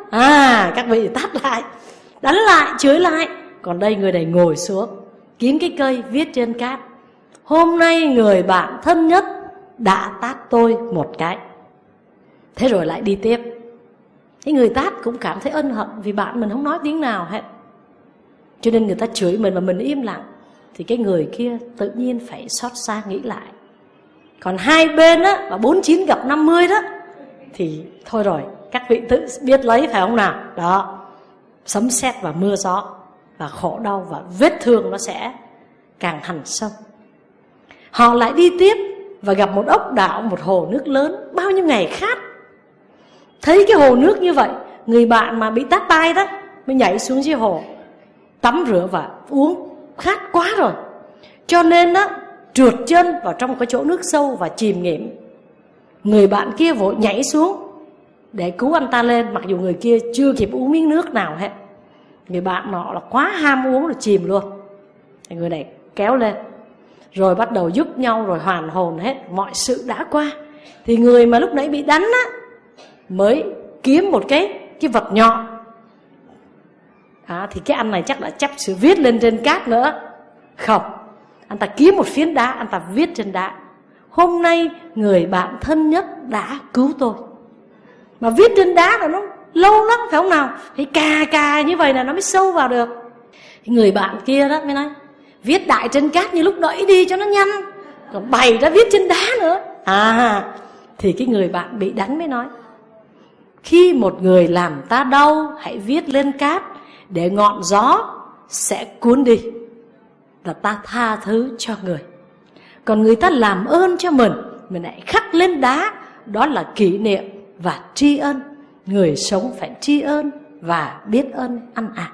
À, các vị tát lại, đánh lại, chửi lại. Còn đây người này ngồi xuống, kiếm cái cây viết trên cát: hôm nay người bạn thân nhất đã tát tôi một cái. Thế rồi lại đi tiếp. Cái người tát cũng cảm thấy ân hận vì bạn mình không nói tiếng nào hết, cho nên người ta chửi mình mà mình im lặng, thì cái người kia tự nhiên phải xót xa nghĩ lại. Còn hai bên á, và bốn chín gặp năm mươi đó, thì thôi rồi, các vị tự biết lấy phải không nào? Đó, sấm sét và mưa gió, và khổ đau và vết thương nó sẽ càng hằn sâu. Họ lại đi tiếp và gặp một ốc đảo, một hồ nước lớn, bao nhiêu ngày khát. Thấy cái hồ nước như vậy, người bạn mà bị tát tai đó mới nhảy xuống dưới hồ tắm rửa và uống, khát quá rồi, cho nên á trượt chân vào trong một cái chỗ nước sâu và chìm nghỉm. Người bạn kia vội nhảy xuống để cứu anh ta lên, mặc dù người kia chưa kịp uống miếng nước nào hết. Người bạn nọ là quá ham uống rồi chìm luôn. Thì người này kéo lên, rồi bắt đầu giúp nhau, rồi hoàn hồn hết. Mọi sự đã qua, thì người mà lúc nãy bị đánh á mới kiếm một cái cái vật nhọn. À, thì cái anh này chắc đã chấp sự viết lên trên cát nữa. Không, anh ta kiếm một phiến đá, anh ta viết trên đá: hôm nay người bạn thân nhất đã cứu tôi. Mà viết trên đá là nó lâu lắm phải không nào? Thì cà cà như vậy là nó mới sâu vào được. Người bạn kia đó mới nói: viết đại trên cát như lúc nãy đi cho nó nhanh. Còn bày ra viết trên đá nữa. À, thì cái người bạn bị đánh mới nói: khi một người làm ta đau, hãy viết lên cát, để ngọn gió sẽ cuốn đi, là ta tha thứ cho người. Còn người ta làm ơn cho mình, mình hãy khắc lên đá, đó là kỷ niệm và tri ân. Người sống phải tri ân và biết ơn ăn ạc.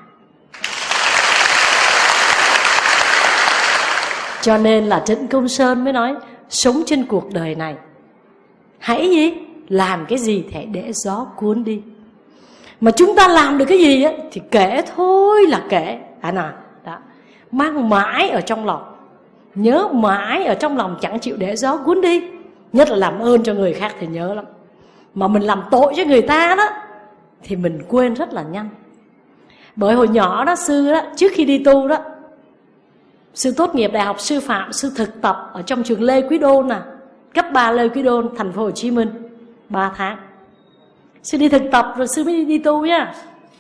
Cho nên là Trịnh Công Sơn mới nói: sống trên cuộc đời này, hãy gì? Làm cái gì thì để gió cuốn đi. Mà chúng ta làm được cái gì á thì kể thôi là kể. À nào, đó. Mang mãi ở trong lòng, nhớ mãi ở trong lòng, chẳng chịu để gió cuốn đi. Nhất là làm ơn cho người khác thì nhớ lắm. Mà mình làm tội cho người ta đó thì mình quên rất là nhanh. Bởi hồi nhỏ đó, sư đó, trước khi đi tu đó, sư tốt nghiệp đại học sư phạm, sư thực tập ở trong trường Lê Quý Đôn nè, cấp ba Lê Quý Đôn, thành phố Hồ Chí Minh, ba tháng. Sư đi thực tập rồi sư mới đi, đi tu nhá.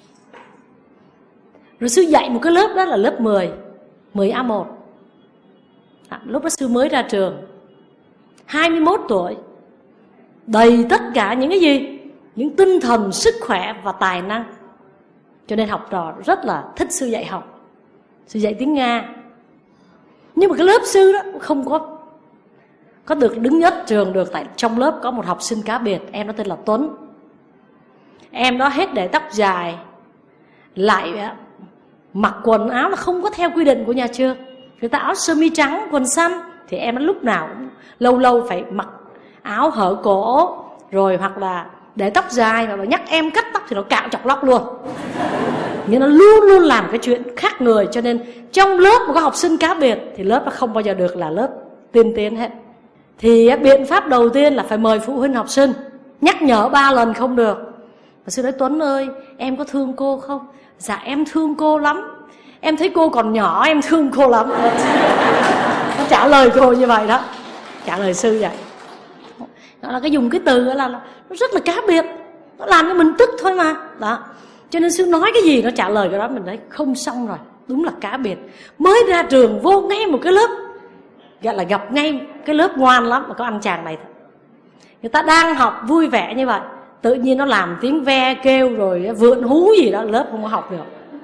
Rồi sư dạy một cái lớp đó là lớp mười, mười A một. À, lúc đó sư mới ra trường, hai mươi mốt tuổi, đầy tất cả những cái gì? Những tinh thần, sức khỏe và tài năng. Cho nên học trò rất là thích sư dạy học. Sư dạy tiếng Nga. Nhưng mà cái lớp sư đó không có có được đứng nhất trường được. Tại trong lớp có một học sinh cá biệt, em đó tên là Tuấn. Em đó hết để tóc dài, lại mặc quần áo là không có theo quy định của nhà trường. Người ta áo sơ mi trắng, quần xanh, thì em đó lúc nào cũng lâu lâu phải mặc áo hở cổ, rồi hoặc là để tóc dài, và nhắc em cắt tóc thì nó cạo chọc lóc luôn. Nhưng nó luôn luôn làm cái chuyện khác người. Cho nên trong lớp một có học sinh cá biệt thì lớp nó không bao giờ được là lớp tiên tiến hết. Thì biện pháp đầu tiên là phải mời phụ huynh học sinh, nhắc nhở ba lần không được. Và sư nói: Tuấn ơi, em có thương cô không? Dạ em thương cô lắm. Em thấy cô còn nhỏ, em thương cô lắm. Nó trả lời cô như vậy đó, trả lời sư vậy. Đó là cái dùng cái từ là, là nó rất là cá biệt, nó làm cho mình tức thôi mà. Đó, cho nên sư nói cái gì nó trả lời cái đó, mình thấy không xong rồi. Đúng là cá biệt. Mới ra trường vô ngay một cái lớp, gọi là gặp ngay cái lớp ngoan lắm mà có anh chàng này. Người ta đang học vui vẻ như vậy, tự nhiên nó làm tiếng ve kêu rồi vượn hú gì đó, lớp không có học được.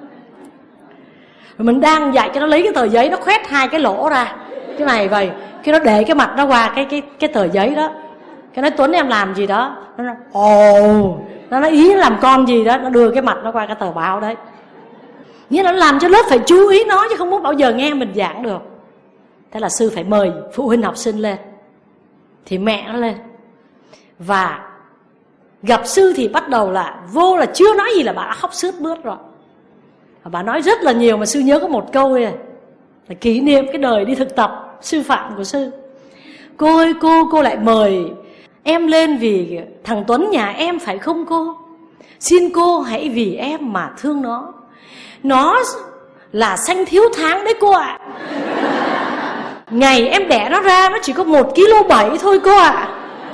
Rồi mình đang dạy cho nó lấy cái tờ giấy, nó khoét hai cái lỗ ra cái này vậy, cái nó để cái mặt nó qua cái cái cái tờ giấy đó. Cái nói: Tuấn em làm gì đó? Nó nói: ồ, nó nói ý làm con gì đó, nó đưa cái mặt nó qua cái tờ báo đấy. Nghĩa là nó làm cho lớp phải chú ý nó, chứ không muốn bao giờ nghe mình giảng được. Thế là sư phải mời phụ huynh học sinh lên. Thì mẹ nó lên, và gặp sư thì bắt đầu là vô là chưa nói gì là bà đã khóc sướt mướt rồi. Và bà nói rất là nhiều, mà sư nhớ có một câu này là kỷ niệm cái đời đi thực tập sư phạm của sư. Cô ơi cô, cô lại mời em lên vì thằng Tuấn nhà em phải không cô? Xin cô hãy vì em mà thương nó. Nó là sanh thiếu tháng đấy cô ạ. Ngày em đẻ nó ra nó chỉ có một ki lô bảy thôi cô ạ.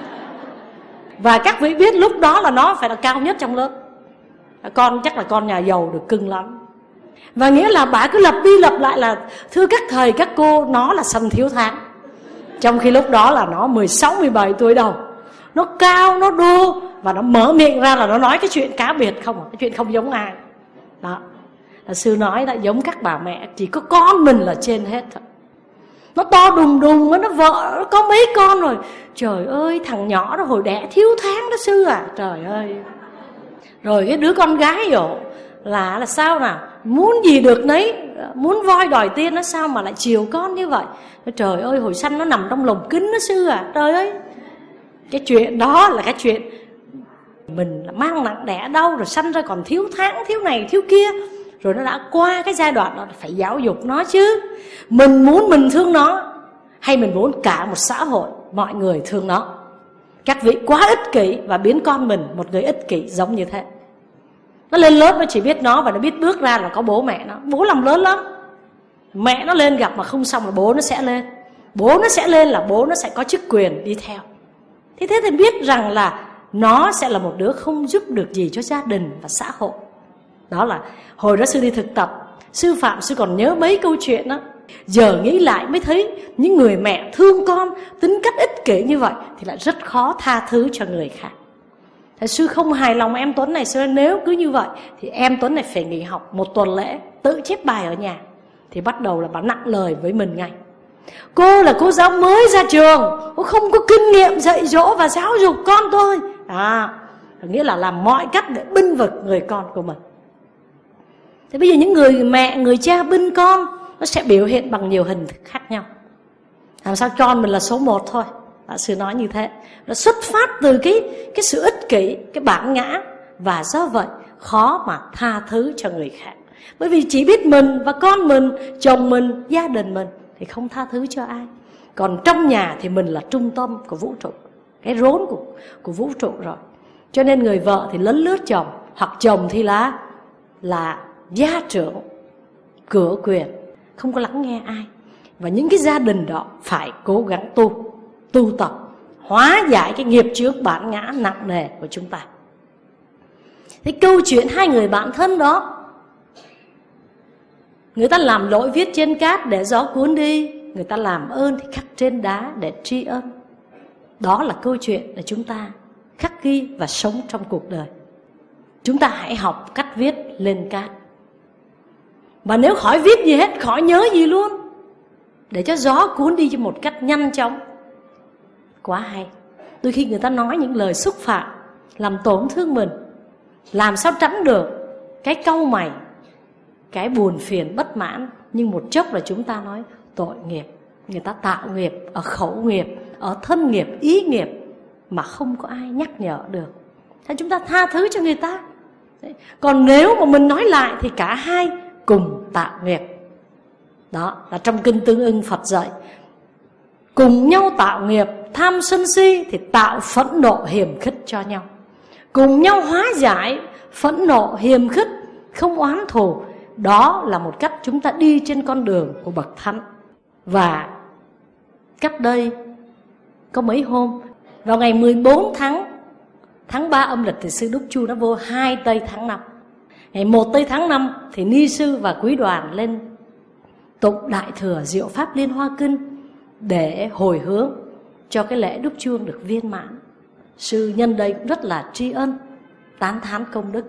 Và các vị biết lúc đó là nó phải là cao nhất trong lớp. Con chắc là con nhà giàu được cưng lắm. Và nghĩa là bà cứ lặp đi lặp lại là thưa các thầy các cô, nó là sanh thiếu tháng. Trong khi lúc đó là nó mười sáu mười bảy tuổi đầu. Nó cao, nó đô, và nó mở miệng ra là nó nói cái chuyện cá biệt không, cái chuyện không giống ai. Đó là sư nói là giống các bà mẹ, chỉ có con mình là trên hết thôi. Nó to đùng đùng, nó vợ nó có mấy con rồi. Trời ơi, thằng nhỏ nó hồi đẻ thiếu tháng đó sư à. Trời ơi. Rồi cái đứa con gái rồi là là sao nào, muốn gì được nấy, muốn voi đòi tiên, nó sao mà lại chiều con như vậy. Trời ơi, hồi sanh nó nằm trong lồng kính đó sư à. Trời ơi, cái chuyện đó là cái chuyện mình mang nặng đẻ đau, rồi sanh ra còn thiếu tháng, thiếu này thiếu kia. Rồi nó đã qua cái giai đoạn đó, phải giáo dục nó chứ. Mình muốn mình thương nó, hay mình muốn cả một xã hội mọi người thương nó? Các vị quá ích kỷ và biến con mình một người ích kỷ giống như thế. Nó lên lớp nó chỉ biết nó, và nó biết bước ra là có bố mẹ nó. Bố làm lớn lắm. Mẹ nó lên gặp mà không xong là bố nó sẽ lên. Bố nó sẽ lên là bố nó sẽ có chức quyền đi theo. Thế thế thì biết rằng là nó sẽ là một đứa không giúp được gì cho gia đình và xã hội. Đó là hồi đó sư đi thực tập, sư phạm sư còn nhớ mấy câu chuyện đó. Giờ nghĩ lại mới thấy những người mẹ thương con, tính cách ích kỷ như vậy thì lại rất khó tha thứ cho người khác. Thế sư không hài lòng em Tuấn này, sư nếu cứ như vậy thì em Tuấn này phải nghỉ học một tuần lễ, tự chép bài ở nhà. Thì bắt đầu là bà nặng lời với mình ngay. Cô là cô giáo mới ra trường, cô không có kinh nghiệm dạy dỗ và giáo dục con tôi. À, nghĩa là làm mọi cách để binh vực người con của mình. Thế bây giờ những người mẹ, người cha binh con, nó sẽ biểu hiện bằng nhiều hình thức khác nhau. Làm sao con mình là số một thôi. Đạo sư nói như thế. Nó xuất phát từ cái, cái sự ích kỷ, cái bản ngã. Và do vậy khó mà tha thứ cho người khác. Bởi vì chỉ biết mình và con mình, chồng mình, gia đình mình, thì không tha thứ cho ai. Còn trong nhà thì mình là trung tâm của vũ trụ, cái rốn của, của vũ trụ rồi. Cho nên người vợ thì lấn lướt chồng, hoặc chồng thì là Là gia trưởng, cửa quyền, không có lắng nghe ai. Và những cái gia đình đó phải cố gắng tu, tu tập, hóa giải cái nghiệp chướng bản ngã nặng nề của chúng ta. Thế câu chuyện hai người bạn thân đó, người ta làm lỗi viết trên cát để gió cuốn đi, người ta làm ơn thì khắc trên đá để tri ân. Đó là câu chuyện để chúng ta khắc ghi và sống trong cuộc đời. Chúng ta hãy học cách viết lên cát. Và nếu khỏi viết gì hết, khỏi nhớ gì luôn, để cho gió cuốn đi cho một cách nhanh chóng. Quá hay. Đôi khi người ta nói những lời xúc phạm, làm tổn thương mình, làm sao tránh được cái cau mày, cái buồn phiền bất mãn. Nhưng một chốc là chúng ta nói tội nghiệp. Người ta tạo nghiệp ở khẩu nghiệp, ở thân nghiệp, ý nghiệp, mà không có ai nhắc nhở được. Thế chúng ta tha thứ cho người ta. Còn nếu mà mình nói lại thì cả hai cùng tạo nghiệp. Đó là trong kinh Tương Ưng Phật dạy, cùng nhau tạo nghiệp tham sân si thì tạo phẫn nộ hiềm khích cho nhau. Cùng nhau hóa giải phẫn nộ hiềm khích, không oán thù. Đó là một cách chúng ta đi trên con đường của bậc thánh. Và cách đây có mấy hôm, vào ngày mười bốn tháng Tháng ba âm lịch thì sư Đúc Chu đã vô hai tây tháng năm. Ngày một tây tháng năm thì ni sư và quý đoàn lên tụng đại thừa Diệu Pháp Liên Hoa Kinh để hồi hướng cho cái lễ đúc chuông được viên mãn. Sư nhân đây cũng rất là tri ân, tán thán công đức.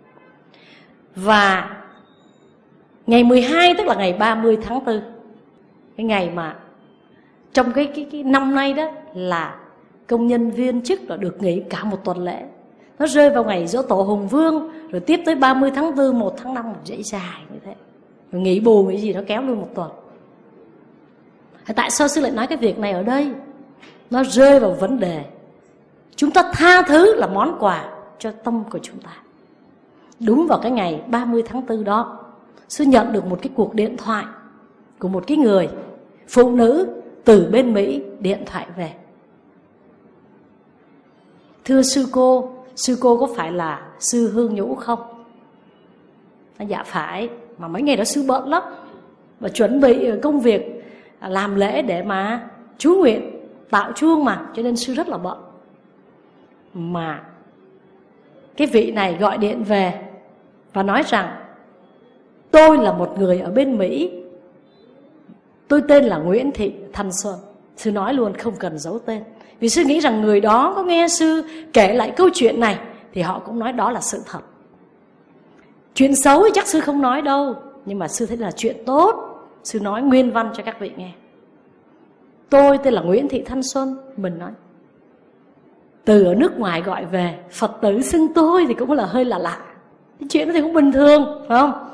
Và ngày mười hai, tức là ngày ba mươi tháng tư, cái ngày mà trong cái, cái, cái năm nay đó là công nhân viên chức đã được nghỉ cả một tuần lễ. Nó rơi vào ngày Giỗ Tổ Hùng Vương, rồi tiếp tới ba mươi tháng tư, một tháng năm, một dãy dài như thế. Rồi nghỉ bù cái gì nó kéo luôn một tuần. Tại sao sư lại nói cái việc này ở đây? Nó rơi vào vấn đề chúng ta tha thứ là món quà cho tâm của chúng ta. Đúng vào cái ngày ba mươi tháng tư đó, sư nhận được một cái cuộc điện thoại của một cái người phụ nữ từ bên Mỹ điện thoại về. Thưa sư cô, sư cô có phải là sư Hương Nhũ không? Nói, dạ phải, mà mấy ngày đó sư bận lắm, và chuẩn bị công việc làm lễ để mà chú nguyện tạo chuông mà, cho nên sư rất là bận. Mà cái vị này gọi điện về và nói rằng tôi là một người ở bên Mỹ, tôi tên là Nguyễn Thị Thanh Xuân. Sư nói luôn không cần giấu tên, vì sư nghĩ rằng người đó có nghe sư kể lại câu chuyện này thì họ cũng nói đó là sự thật. Chuyện xấu thì chắc sư không nói đâu, nhưng mà sư thấy là chuyện tốt, sư nói nguyên văn cho các vị nghe. Tôi tên là Nguyễn Thị Thanh Xuân. Mình nói từ ở nước ngoài gọi về, Phật tử xưng tôi thì cũng là hơi là lạ. Cái chuyện đó thì cũng bình thường, phải không?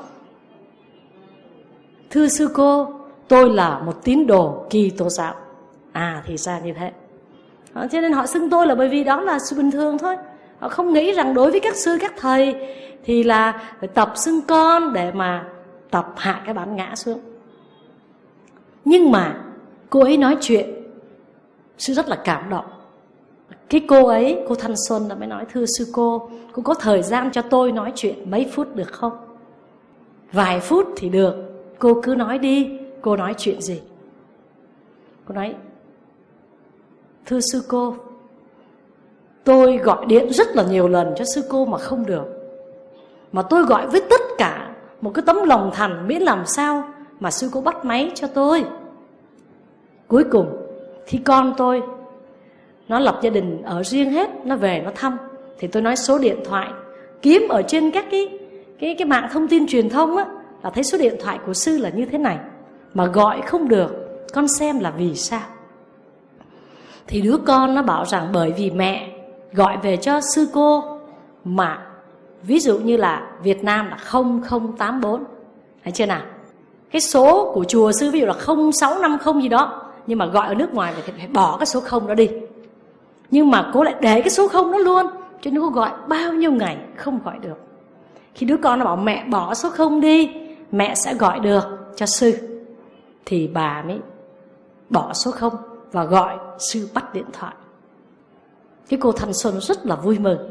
Thưa sư cô, tôi là một tín đồ Kitô giáo. À thì ra như thế. Đó, cho nên họ xưng tôi là bởi vì đó là sự bình thường thôi. Họ không nghĩ rằng đối với các sư các thầy thì là phải tập xưng con để mà tập hạ cái bản ngã xuống. Nhưng mà cô ấy nói chuyện, sư rất là cảm động. Cái cô ấy, cô Thanh Xuân đã mới nói, thưa sư cô, cô có thời gian cho tôi nói chuyện mấy phút được không? Vài phút thì được, cô cứ nói đi, cô nói chuyện gì? Cô nói, thưa sư cô, tôi gọi điện rất là nhiều lần cho sư cô mà không được. Mà tôi gọi với tất cả một cái tấm lòng thành, miễn làm sao mà sư cô bắt máy cho tôi. Cuối cùng thì con tôi nó lập gia đình ở riêng hết, nó về nó thăm, thì tôi nói số điện thoại, kiếm ở trên các cái cái cái mạng thông tin truyền thông á, là thấy số điện thoại của sư là như thế này, mà gọi không được, con xem là vì sao. Thì đứa con nó bảo rằng bởi vì mẹ gọi về cho sư cô mà ví dụ như là Việt Nam là không không tám bốn, thấy chưa nào? Cái số của chùa sư ví dụ là không sáu năm không gì đó, nhưng mà gọi ở nước ngoài thì phải bỏ cái số không đó đi. Nhưng mà cô lại để cái số không đó luôn, cho nên cô gọi bao nhiêu ngày không gọi được. Khi đứa con nó bảo mẹ bỏ số không đi, mẹ sẽ gọi được cho sư, thì bà mới bỏ số không và gọi, sư bắt điện thoại. Cái cô Thanh Xuân rất là vui mừng.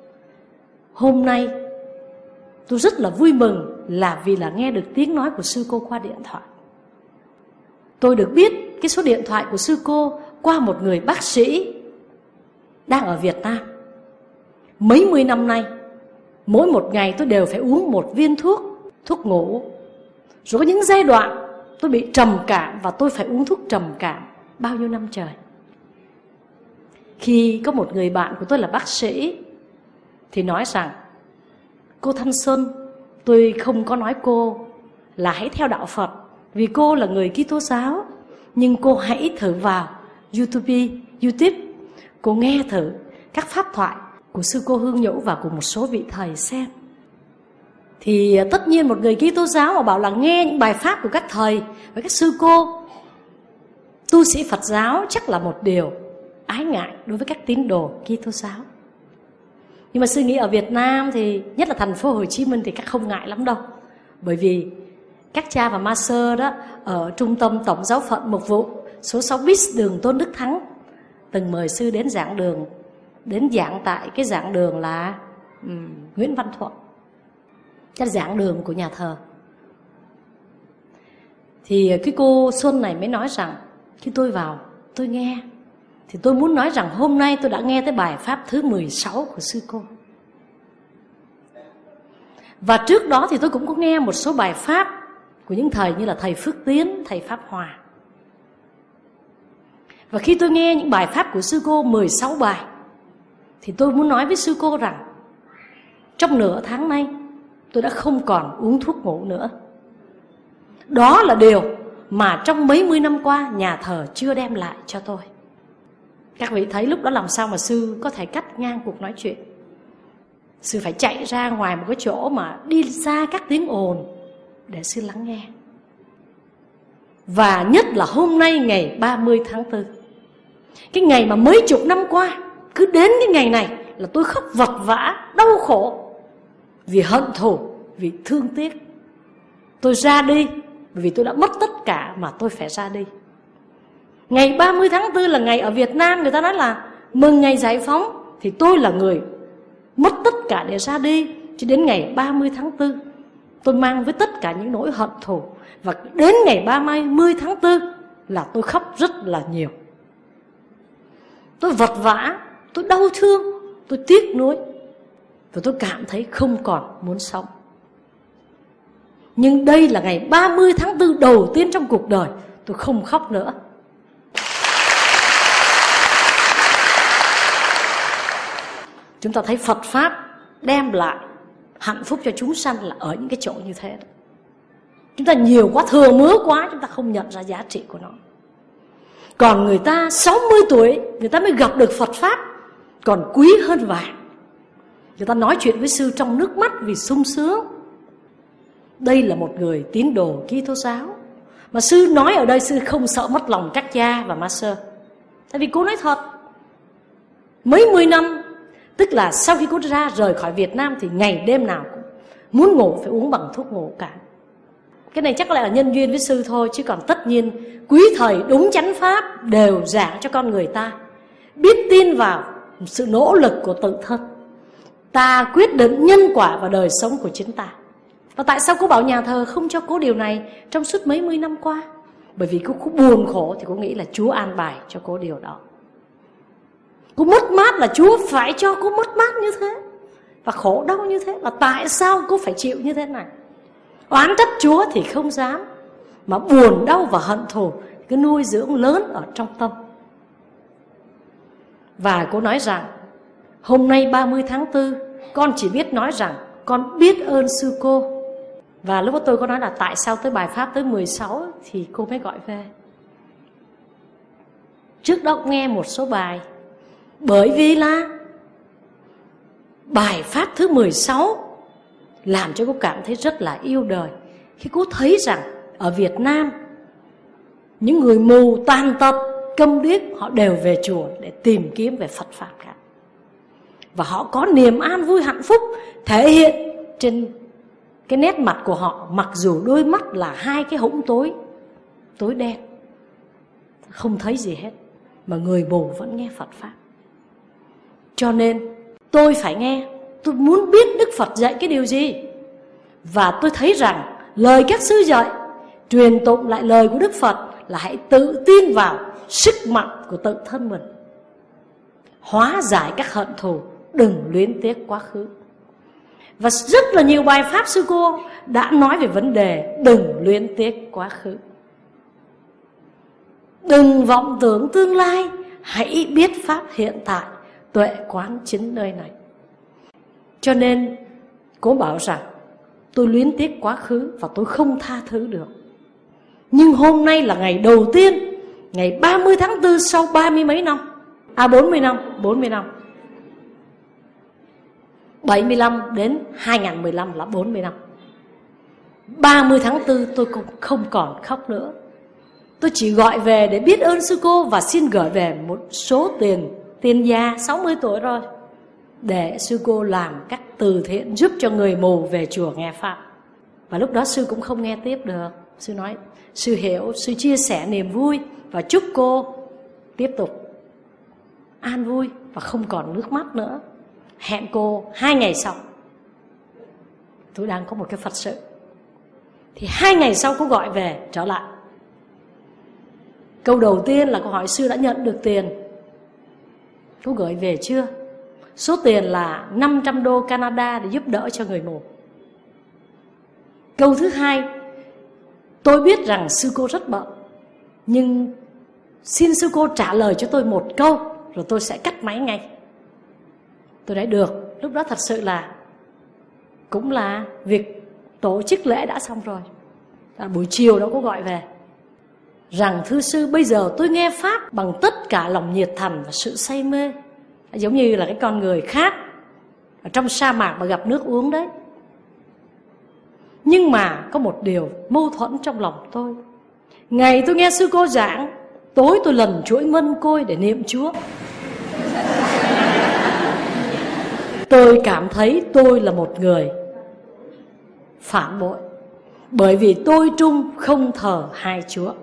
Hôm nay tôi rất là vui mừng là vì là nghe được tiếng nói của sư cô qua điện thoại. Tôi được biết cái số điện thoại của sư cô qua một người bác sĩ đang ở Việt Nam. Mấy mươi năm nay, mỗi một ngày tôi đều phải uống một viên thuốc, thuốc ngủ. Rồi có những giai đoạn tôi bị trầm cảm và tôi phải uống thuốc trầm cảm bao nhiêu năm trời. Khi có một người bạn của tôi là bác sĩ thì nói rằng, cô Thanh Xuân, tôi không có nói cô là hãy theo đạo Phật vì cô là người Kitô giáo, nhưng cô hãy thử vào YouTube, YouTube, cô nghe thử các pháp thoại của sư cô Hương Nhũ và của một số vị thầy xem. Thì tất nhiên một người Kitô giáo mà bảo là nghe những bài pháp của các thầy và các sư cô tu sĩ Phật giáo chắc là một điều ái ngại đối với các tín đồ Kitô giáo. Nhưng mà sư nghĩ ở Việt Nam thì nhất là thành phố Hồ Chí Minh thì các không ngại lắm đâu. Bởi vì các cha và ma sơ đó ở trung tâm tổng giáo phận mục vụ số sáu bis đường Tôn Đức Thắng từng mời sư đến giảng đường, đến giảng tại cái giảng đường là um, Nguyễn Văn Thuận, cái giảng đường của nhà thờ. Thì cái cô Xuân này mới nói rằng khi tôi vào tôi nghe thì tôi muốn nói rằng hôm nay tôi đã nghe tới bài pháp thứ mười sáu của sư cô. Và trước đó thì tôi cũng có nghe một số bài pháp của những thầy như là thầy Phước Tiến, thầy Pháp Hòa. Và khi tôi nghe những bài pháp của sư cô mười sáu bài thì tôi muốn nói với sư cô rằng trong nửa tháng nay tôi đã không còn uống thuốc ngủ nữa. Đó là điều mà trong mấy mươi năm qua nhà thờ chưa đem lại cho tôi. Các vị thấy lúc đó làm sao mà sư có thể cắt ngang cuộc nói chuyện. Sư phải chạy ra ngoài một cái chỗ mà đi xa các tiếng ồn để sư lắng nghe. Và nhất là hôm nay ngày ba mươi tháng tư, cái ngày mà mấy chục năm qua, cứ đến cái ngày này là tôi khóc vật vã, đau khổ, vì hận thù, vì thương tiếc. Tôi ra đi vì tôi đã mất tất cả mà tôi phải ra đi. Ngày ba mươi tháng tư là ngày ở Việt Nam người ta nói là mừng ngày giải phóng, thì tôi là người mất tất cả để ra đi. Cho đến ngày ba mươi tháng tư, tôi mang với tất cả những nỗi hận thù. Và đến ngày ba mươi tháng tư là tôi khóc rất là nhiều. Tôi vật vã, tôi đau thương, tôi tiếc nuối, và tôi cảm thấy không còn muốn sống. Nhưng đây là ngày ba mươi tháng tư đầu tiên trong cuộc đời tôi không khóc nữa. Chúng ta thấy Phật Pháp đem lại hạnh phúc cho chúng sanh là ở những cái chỗ như thế đó. Chúng ta nhiều quá, thừa mứa quá, chúng ta không nhận ra giá trị của nó. Còn người ta sáu mươi tuổi, người ta mới gặp được Phật Pháp, còn quý hơn vàng. Người ta nói chuyện với sư trong nước mắt vì sung sướng. Đây là một người tín đồ Kitô giáo. Mà sư nói ở đây, sư không sợ mất lòng các cha và ma sơ. Tại vì cô nói thật, mấy mươi năm, tức là sau khi cô ra rời khỏi Việt Nam thì ngày đêm nào cũng muốn ngủ phải uống bằng thuốc ngủ cả. Cái này chắc lại là nhân duyên với sư thôi, chứ còn tất nhiên quý thầy đúng chánh pháp đều giảng cho con người ta biết tin vào sự nỗ lực của tự thân. Ta quyết định nhân quả và đời sống của chính ta. Và tại sao cô bảo nhà thờ không cho cô điều này trong suốt mấy mươi năm qua? Bởi vì cô, cô buồn khổ thì cô nghĩ là Chúa an bài cho cô điều đó. Cô mất mát là Chúa phải cho cô mất mát như thế, và khổ đau như thế. Là tại sao cô phải chịu như thế này? Oán trách Chúa thì không dám, mà buồn đau và hận thù cứ nuôi dưỡng lớn ở trong tâm. Và cô nói rằng hôm nay ba mươi tháng tư, con chỉ biết nói rằng con biết ơn sư cô. Và lúc đó tôi có nói là tại sao tới bài pháp tới mười sáu thì cô mới gọi về. Trước đó nghe một số bài, bởi vì là bài pháp thứ mười sáu làm cho cô cảm thấy rất là yêu đời. Khi cô thấy rằng ở Việt Nam, những người mù tàn tật, câm điếc, họ đều về chùa để tìm kiếm về Phật Pháp cả. Và họ có niềm an vui hạnh phúc thể hiện trên cái nét mặt của họ, mặc dù đôi mắt là hai cái hũng tối, tối đen, không thấy gì hết, mà người mù vẫn nghe Phật Pháp. Cho nên tôi phải nghe, tôi muốn biết Đức Phật dạy cái điều gì. Và tôi thấy rằng lời các sư dạy, truyền tụng lại lời của Đức Phật là hãy tự tin vào sức mạnh của tự thân mình, hóa giải các hận thù, đừng luyến tiếc quá khứ. Và rất là nhiều bài pháp sư cô đã nói về vấn đề đừng luyến tiếc quá khứ, đừng vọng tưởng tương lai, hãy biết pháp hiện tại, tuệ quán chính nơi này. Cho nên cô bảo rằng tôi luyến tiếc quá khứ và tôi không tha thứ được. Nhưng hôm nay là ngày đầu tiên, ngày ba mươi tháng tư sau ba mươi mấy năm, à bốn mươi năm, bốn mươi năm, bảy mươi lăm đến hai nghìn không trăm mười lăm là bốn mươi năm. ba mươi tháng tư tôi cũng không còn khóc nữa. Tôi chỉ gọi về để biết ơn sư cô và xin gửi về một số tiền, tiền già sáu mươi tuổi rồi, để sư cô làm các từ thiện giúp cho người mù về chùa nghe Pháp. Và lúc đó sư cũng không nghe tiếp được. Sư nói, sư hiểu, sư chia sẻ niềm vui và chúc cô tiếp tục an vui và không còn nước mắt nữa. Hẹn cô hai ngày sau. Tôi đang có một cái Phật sự. Thì hai ngày sau cô gọi về trở lại. Câu đầu tiên là cô hỏi sư đã nhận được tiền. Cô gửi về chưa? Số tiền là năm trăm đô Canada để giúp đỡ cho người mù. Câu thứ hai, tôi biết rằng sư cô rất bận, nhưng xin sư cô trả lời cho tôi một câu, rồi tôi sẽ cắt máy ngay. Tôi nói được. Lúc đó thật sự là cũng là việc tổ chức lễ đã xong rồi. À, buổi chiều đó cô gọi về rằng thưa sư, bây giờ tôi nghe Pháp bằng tất cả lòng nhiệt thành và sự say mê, giống như là cái con người khác ở trong sa mạc mà gặp nước uống đấy. Nhưng mà có một điều mâu thuẫn trong lòng tôi. Ngày tôi nghe sư cô giảng, tối tôi lần chuỗi mân côi để niệm Chúa. Tôi cảm thấy tôi là một người phản bội, bởi vì tôi trung không thờ hai Chúa.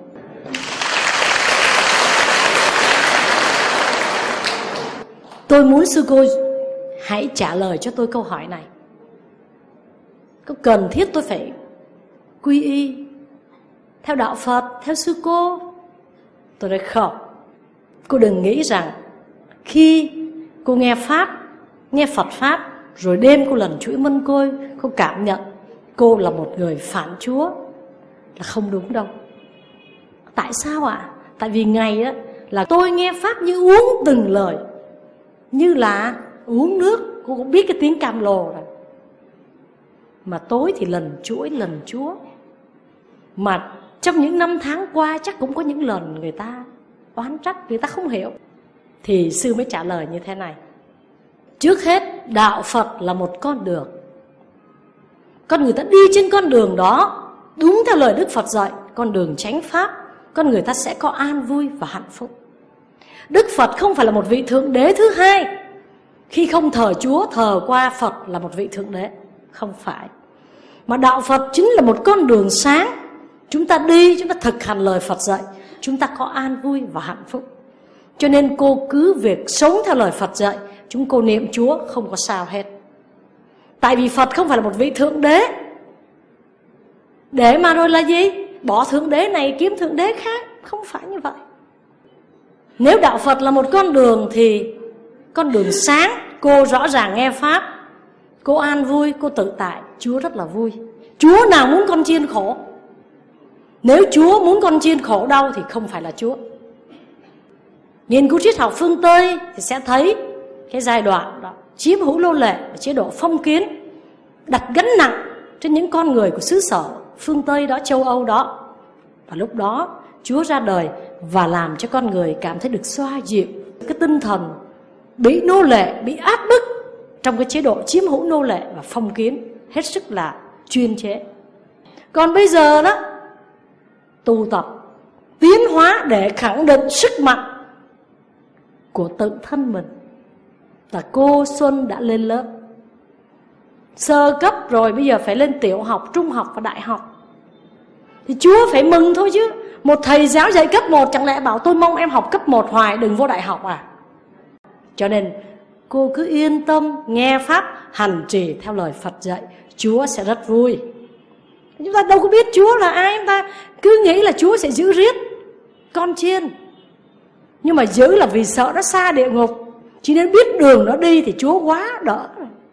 Tôi muốn sư cô hãy trả lời cho tôi câu hỏi này. Có cần thiết tôi phải quy y theo đạo Phật, theo sư cô? Tôi nói không. Cô đừng nghĩ rằng khi cô nghe Pháp, nghe Phật Pháp, rồi đêm cô lần chuỗi mân côi, cô cảm nhận cô là một người phản Chúa, là không đúng đâu. Tại sao ạ? À? Tại vì ngày đó là tôi nghe Pháp như uống từng lời, như là uống nước. Cô cũng biết cái tiếng cam lồ rồi. Mà tối thì lần chuỗi lần Chúa. Mà trong những năm tháng qua chắc cũng có những lần người ta oán trách, người ta không hiểu. Thì sư mới trả lời như thế này. Trước hết, đạo Phật là một con đường. Con người ta đi trên con đường đó đúng theo lời Đức Phật dạy, con đường chánh pháp, con người ta sẽ có an vui và hạnh phúc. Đức Phật không phải là một vị thượng đế thứ hai. Khi không thờ Chúa, thờ qua Phật là một vị thượng đế. Không phải. Mà đạo Phật chính là một con đường sáng. Chúng ta đi, chúng ta thực hành lời Phật dạy, chúng ta có an vui và hạnh phúc. Cho nên cô cứ việc sống theo lời Phật dạy, chúng cô niệm Chúa không có sao hết. Tại vì Phật không phải là một vị thượng đế. Để mà rồi là gì? Bỏ thượng đế này kiếm thượng đế khác. Không phải như vậy. Nếu đạo Phật là một con đường thì con đường sáng, cô rõ ràng nghe Pháp, cô an vui, cô tự tại, Chúa rất là vui. Chúa nào muốn con chiên khổ? Nếu Chúa muốn con chiên khổ đau thì không phải là Chúa. Nghiên cứu triết học phương Tây thì sẽ thấy cái giai đoạn đó chiếm hữu nô lệ và chế độ phong kiến đặt gánh nặng trên những con người của xứ sở phương Tây đó, châu Âu đó. Và lúc đó Chúa ra đời và làm cho con người cảm thấy được xoa dịu cái tinh thần bị nô lệ, bị áp bức trong cái chế độ chiếm hữu nô lệ và phong kiến hết sức là chuyên chế. Còn bây giờ đó, tu tập tiến hóa để khẳng định sức mạnh của tự thân mình. Và cô Xuân đã lên lớp sơ cấp rồi, bây giờ phải lên tiểu học, trung học và đại học. Thì Chúa phải mừng thôi chứ. Một thầy giáo dạy cấp một chẳng lẽ bảo tôi mong em học cấp một hoài, đừng vô đại học à? Cho nên cô cứ yên tâm nghe Pháp, hành trì theo lời Phật dạy, Chúa sẽ rất vui. Chúng ta đâu có biết Chúa là ai, chúng ta cứ nghĩ là Chúa sẽ giữ riết con chiên. Nhưng mà giữ là vì sợ nó xa địa ngục, chỉ nên biết đường nó đi thì Chúa quá đỡ.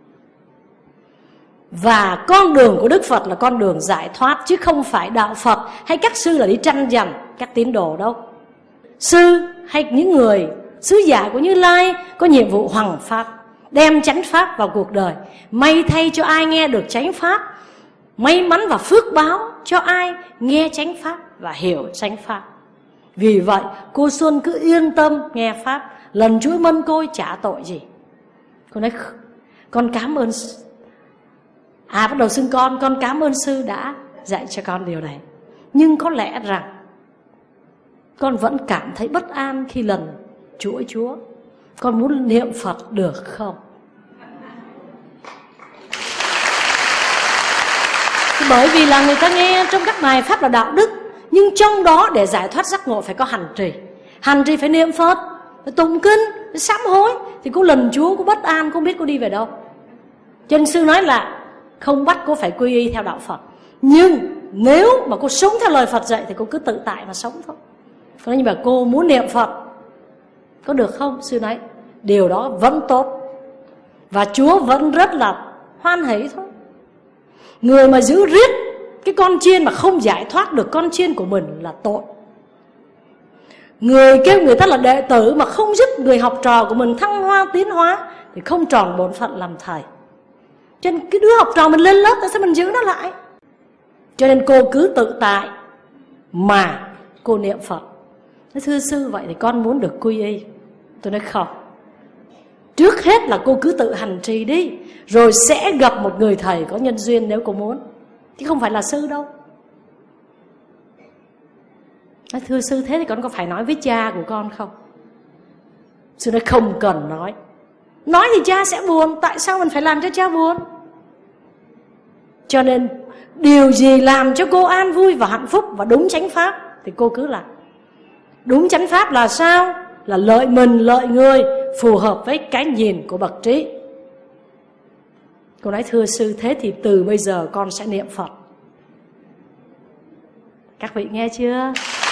Và con đường của Đức Phật là con đường giải thoát, chứ không phải đạo Phật hay các sư là đi tranh giành các tín đồ đâu. Sư hay những người sứ giả của Như Lai có nhiệm vụ hoằng pháp, đem chánh pháp vào cuộc đời. May thay cho ai nghe được chánh pháp, may mắn và phước báo cho ai nghe chánh pháp và hiểu chánh pháp. Vì vậy cô Xuân cứ yên tâm nghe pháp, lần chuỗi mân côi chả tội gì. Cô nói con cảm ơn. À bắt đầu xưng con, con cảm ơn sư đã dạy cho con điều này. Nhưng có lẽ rằng con vẫn cảm thấy bất an khi lần chuỗi Chúa. Con muốn niệm Phật được không? Bởi vì là người ta nghe trong các bài pháp là đạo đức, nhưng trong đó để giải thoát giác ngộ phải có hành trì. Hành trì phải niệm Phật, phải tụng kinh, phải sám hối. Thì cô lần Chúa, cô bất an, cô không biết cô đi về đâu. Cho nên sư nói là không bắt cô phải quy y theo đạo Phật, nhưng nếu mà cô sống theo lời Phật dạy thì cô cứ tự tại mà sống thôi. Cô nói nhưng mà cô muốn niệm Phật có được không? Sư nói điều đó vẫn tốt, và Chúa vẫn rất là hoan hỷ thôi. Người mà giữ riết cái con chiên mà không giải thoát được con chiên của mình là tội. Người kêu người ta là đệ tử mà không giúp người học trò của mình thăng hoa tiến hóa thì không tròn bổn phận làm thầy. Cho nên cái đứa học trò mình lên lớp, tại sao mình giữ nó lại? Cho nên cô cứ tự tại mà cô niệm Phật. Nói thưa sư, vậy thì con muốn được quy y. Tôi nói không. Trước hết là cô cứ tự hành trì đi, rồi sẽ gặp một người thầy có nhân duyên nếu cô muốn, chứ không phải là sư đâu. Nói thưa sư, thế thì con có phải nói với cha của con không? Sư nói không cần nói. Nói thì cha sẽ buồn. Tại sao mình phải làm cho cha buồn? Cho nên điều gì làm cho cô an vui và hạnh phúc và đúng chánh pháp thì cô cứ làm. Đúng chánh pháp là sao? Là lợi mình, lợi người, phù hợp với cái nhìn của bậc trí. Cô nói thưa sư, thế thì từ bây giờ con sẽ niệm Phật. Các vị nghe chưa?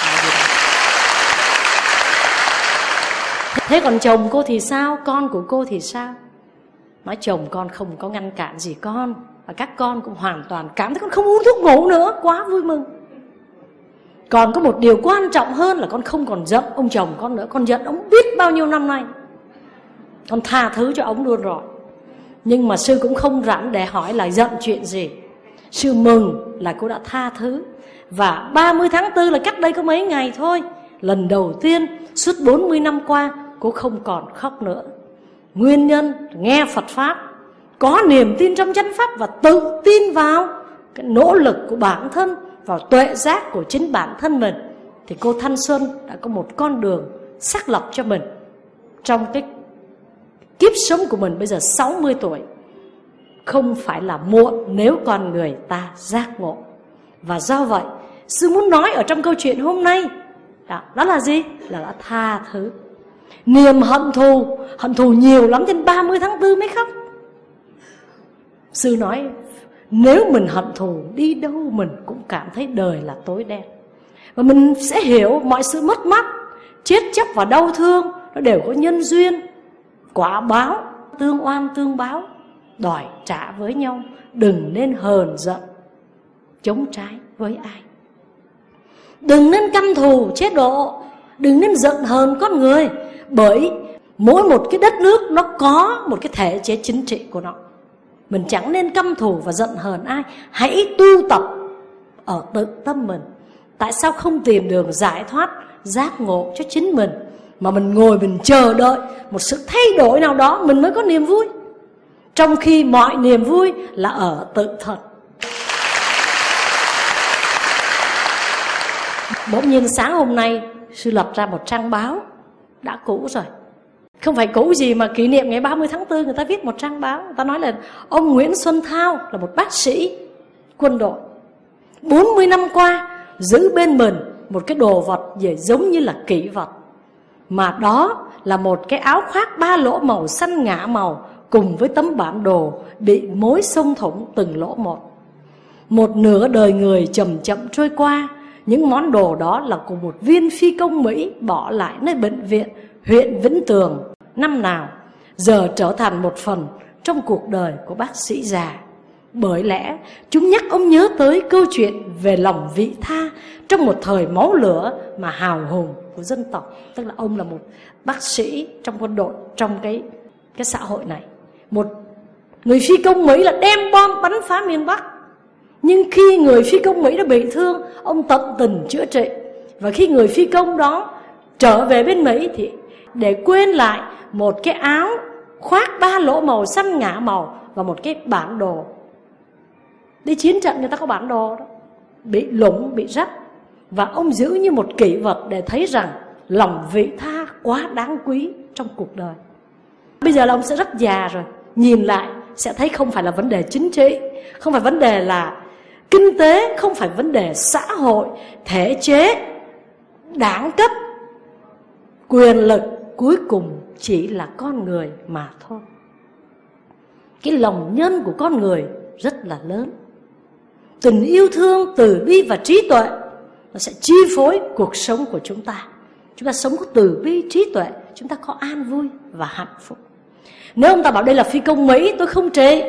Thế còn chồng cô thì sao? Con của cô thì sao? Nói chồng con không có ngăn cản gì con, và các con cũng hoàn toàn cảm thấy con không uống thuốc ngủ nữa. Quá vui mừng. Còn có một điều quan trọng hơn là con không còn giận ông chồng con nữa. Con giận ông biết bao nhiêu năm nay, con tha thứ cho ông luôn rồi. Nhưng mà sư cũng không rảnh để hỏi là giận chuyện gì. Sư mừng là cô đã tha thứ. Và ba mươi tháng tư là cách đây có mấy ngày thôi, lần đầu tiên suốt bốn mươi năm qua cô không còn khóc nữa. Nguyên nhân nghe Phật Pháp, có niềm tin trong chánh Pháp và tự tin vào cái nỗ lực của bản thân, vào tuệ giác của chính bản thân mình, thì cô Thanh Xuân đã có một con đường xác lập cho mình trong cái kiếp sống của mình. Bây giờ sáu mươi tuổi, không phải là muộn nếu con người ta giác ngộ. Và do vậy, sư muốn nói ở trong câu chuyện hôm nay đó, đó là gì? Là đã tha thứ. Niềm hận thù, hận thù nhiều lắm, trên ba mươi tháng tư mới khóc. Sư nói nếu mình hận thù, đi đâu mình cũng cảm thấy đời là tối đen. Và mình sẽ hiểu mọi sự mất mát, chết chóc và đau thương nó đều có nhân duyên, quả báo, tương oan tương báo, đòi trả với nhau. Đừng nên hờn giận, chống trái với ai. Đừng nên căm thù chế độ, đừng nên giận hờn con người. Bởi mỗi một cái đất nước nó có một cái thể chế chính trị của nó. Mình chẳng nên căm thù và giận hờn ai. Hãy tu tập ở tự tâm mình. Tại sao không tìm đường giải thoát, giác ngộ cho chính mình, mà mình ngồi mình chờ đợi một sự thay đổi nào đó mình mới có niềm vui, trong khi mọi niềm vui là ở tự thật. Bỗng nhiên sáng hôm nay sư lập ra một trang báo đã cũ rồi. Không phải cũ gì mà kỷ niệm ngày ba mươi tháng tư người ta viết một trang báo. Người ta nói là ông Nguyễn Xuân Thao là một bác sĩ quân đội, bốn mươi năm qua giữ bên mình một cái đồ vật gì giống như là kỷ vật. Mà đó là một cái áo khoác ba lỗ màu xanh ngã màu, cùng với tấm bản đồ bị mối xông thủng từng lỗ một. Một nửa đời người chậm chậm trôi qua. Những món đồ đó là của một viên phi công Mỹ bỏ lại nơi bệnh viện huyện Vĩnh Tường năm nào, giờ trở thành một phần trong cuộc đời của bác sĩ già. Bởi lẽ chúng nhắc ông nhớ tới câu chuyện về lòng vị tha trong một thời máu lửa mà hào hùng của dân tộc. Tức là ông là một bác sĩ trong quân đội, trong cái, cái xã hội này. Một người phi công Mỹ là đem bom bắn phá miền Bắc. Nhưng khi người phi công Mỹ đã bị thương, ông tận tình chữa trị. Và khi người phi công đó trở về bên Mỹ thì để quên lại một cái áo khoác ba lỗ màu xanh ngã màu và một cái bản đồ. Đi chiến trận người ta có bản đồ đó, bị lủng, bị rách. Và ông giữ như một kỷ vật để thấy rằng lòng vị tha quá đáng quý trong cuộc đời. Bây giờ là ông sẽ rất già rồi, nhìn lại sẽ thấy không phải là vấn đề chính trị, không phải vấn đề là kinh tế, không phải vấn đề xã hội, thể chế, đẳng cấp, quyền lực, cuối cùng chỉ là con người mà thôi. Cái lòng nhân của con người rất là lớn. Tình yêu thương, từ bi và trí tuệ nó sẽ chi phối cuộc sống của chúng ta. Chúng ta sống có từ bi, trí tuệ, chúng ta có an vui và hạnh phúc. Nếu ông ta bảo đây là phi công Mỹ, tôi không trị,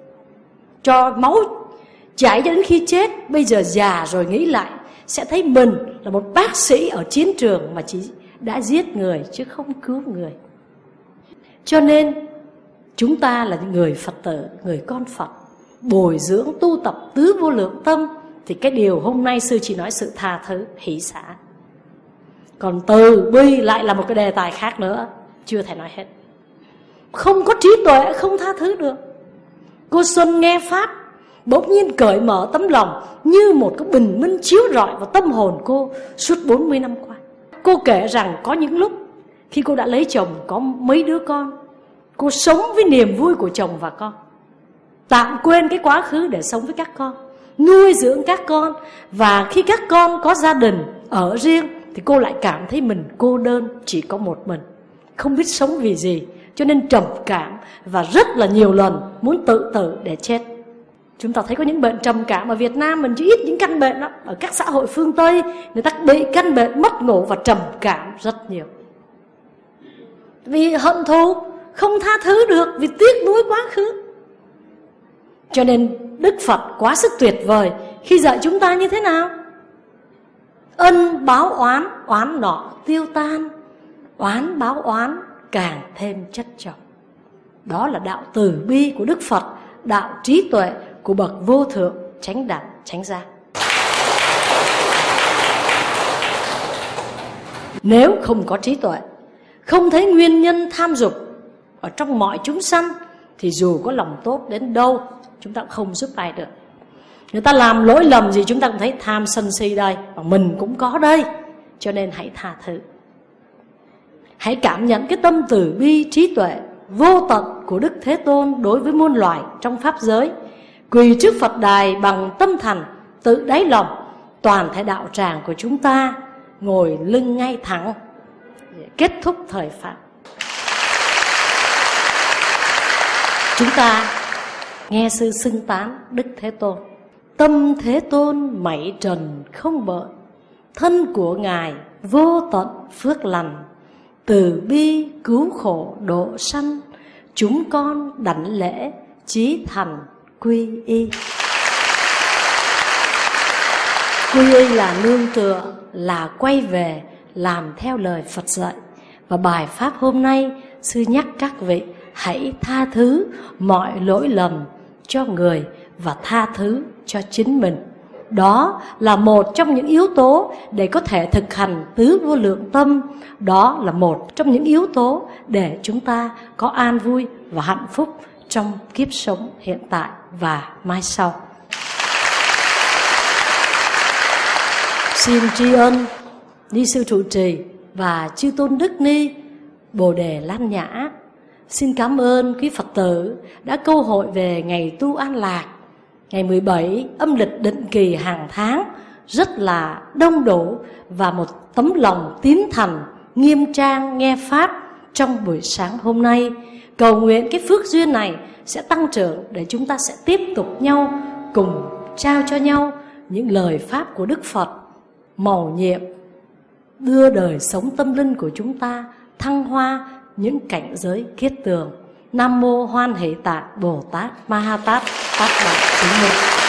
cho máu chảy cho đến khi chết. Bây giờ già rồi nghĩ lại sẽ thấy mình là một bác sĩ ở chiến trường mà chỉ đã giết người chứ không cứu người. Cho nên chúng ta là những người Phật tử, người con Phật, bồi dưỡng tu tập tứ vô lượng tâm, thì cái điều hôm nay sư chỉ nói sự tha thứ, hỷ xả. Còn từ bi lại là một cái đề tài khác nữa, chưa thể nói hết. Không có trí tuệ không tha thứ được. Cô Xuân nghe Pháp bỗng nhiên cởi mở tấm lòng như một cái bình minh chiếu rọi vào tâm hồn cô suốt bốn mươi năm qua. Cô kể rằng có những lúc khi cô đã lấy chồng, có mấy đứa con, cô sống với niềm vui của chồng và con, tạm quên cái quá khứ để sống với các con, nuôi dưỡng các con. Và khi các con có gia đình ở riêng thì cô lại cảm thấy mình cô đơn, chỉ có một mình, không biết sống vì gì, cho nên trầm cảm và rất là nhiều lần muốn tự tử để chết. Chúng ta thấy có những bệnh trầm cảm ở Việt Nam mình chỉ ít những căn bệnh lắm. Ở các xã hội phương Tây người ta bị căn bệnh mất ngủ và trầm cảm rất nhiều. Vì hận thù, không tha thứ được, vì tiếc nuối quá khứ. Cho nên Đức Phật quá sức tuyệt vời khi dạy chúng ta như thế nào? Ân báo oán, oán nọ tiêu tan, oán báo oán càng thêm chất chồng. Đó là đạo từ bi của Đức Phật, đạo trí tuệ của bậc vô thượng chánh đẳng chánh giác. Nếu không có trí tuệ, không thấy nguyên nhân tham dục ở trong mọi chúng sanh, thì dù có lòng tốt đến đâu chúng ta cũng không giúp ai được. Người ta làm lỗi lầm gì chúng ta cũng thấy tham sân si đây, và mình cũng có đây. Cho nên hãy tha thứ. Hãy cảm nhận cái tâm từ bi trí tuệ vô tận của Đức Thế Tôn đối với muôn loài trong pháp giới. Quỳ trước Phật đài bằng tâm thành, tự đáy lòng, toàn thể đạo tràng của chúng ta ngồi lưng ngay thẳng để kết thúc thời pháp. Chúng ta nghe sư xưng tán Đức Thế Tôn. Tâm Thế Tôn mảy trần không bợn, thân của Ngài vô tận phước lành, từ bi cứu khổ độ sanh, chúng con đảnh lễ chí thành quy y. Quy y là nương tựa, là quay về làm theo lời Phật dạy. Và bài pháp hôm nay sư nhắc các vị hãy tha thứ mọi lỗi lầm cho người và tha thứ cho chính mình. Đó là một trong những yếu tố để có thể thực hành tứ vô lượng tâm. Đó là một trong những yếu tố để chúng ta có an vui và hạnh phúc trong kiếp sống hiện tại và mai sau. Xin tri ân Ni sư trụ trì và chư tôn Đức Ni Bồ Đề Lan Nhã. Xin cảm ơn quý Phật tử đã câu hội về ngày tu an lạc, ngày mười bảy âm lịch định kỳ hàng tháng, rất là đông đủ và một tấm lòng tín thành nghiêm trang nghe pháp trong buổi sáng hôm nay. Cầu nguyện cái phước duyên này sẽ tăng trưởng để chúng ta sẽ tiếp tục nhau cùng trao cho nhau những lời pháp của Đức Phật mầu nhiệm, đưa đời sống tâm linh của chúng ta thăng hoa những cảnh giới kiết tường. Nam mô Hoan Hỷ Tạng Bồ Tát Ma Ha Tát Tát Đạo Chứng Minh.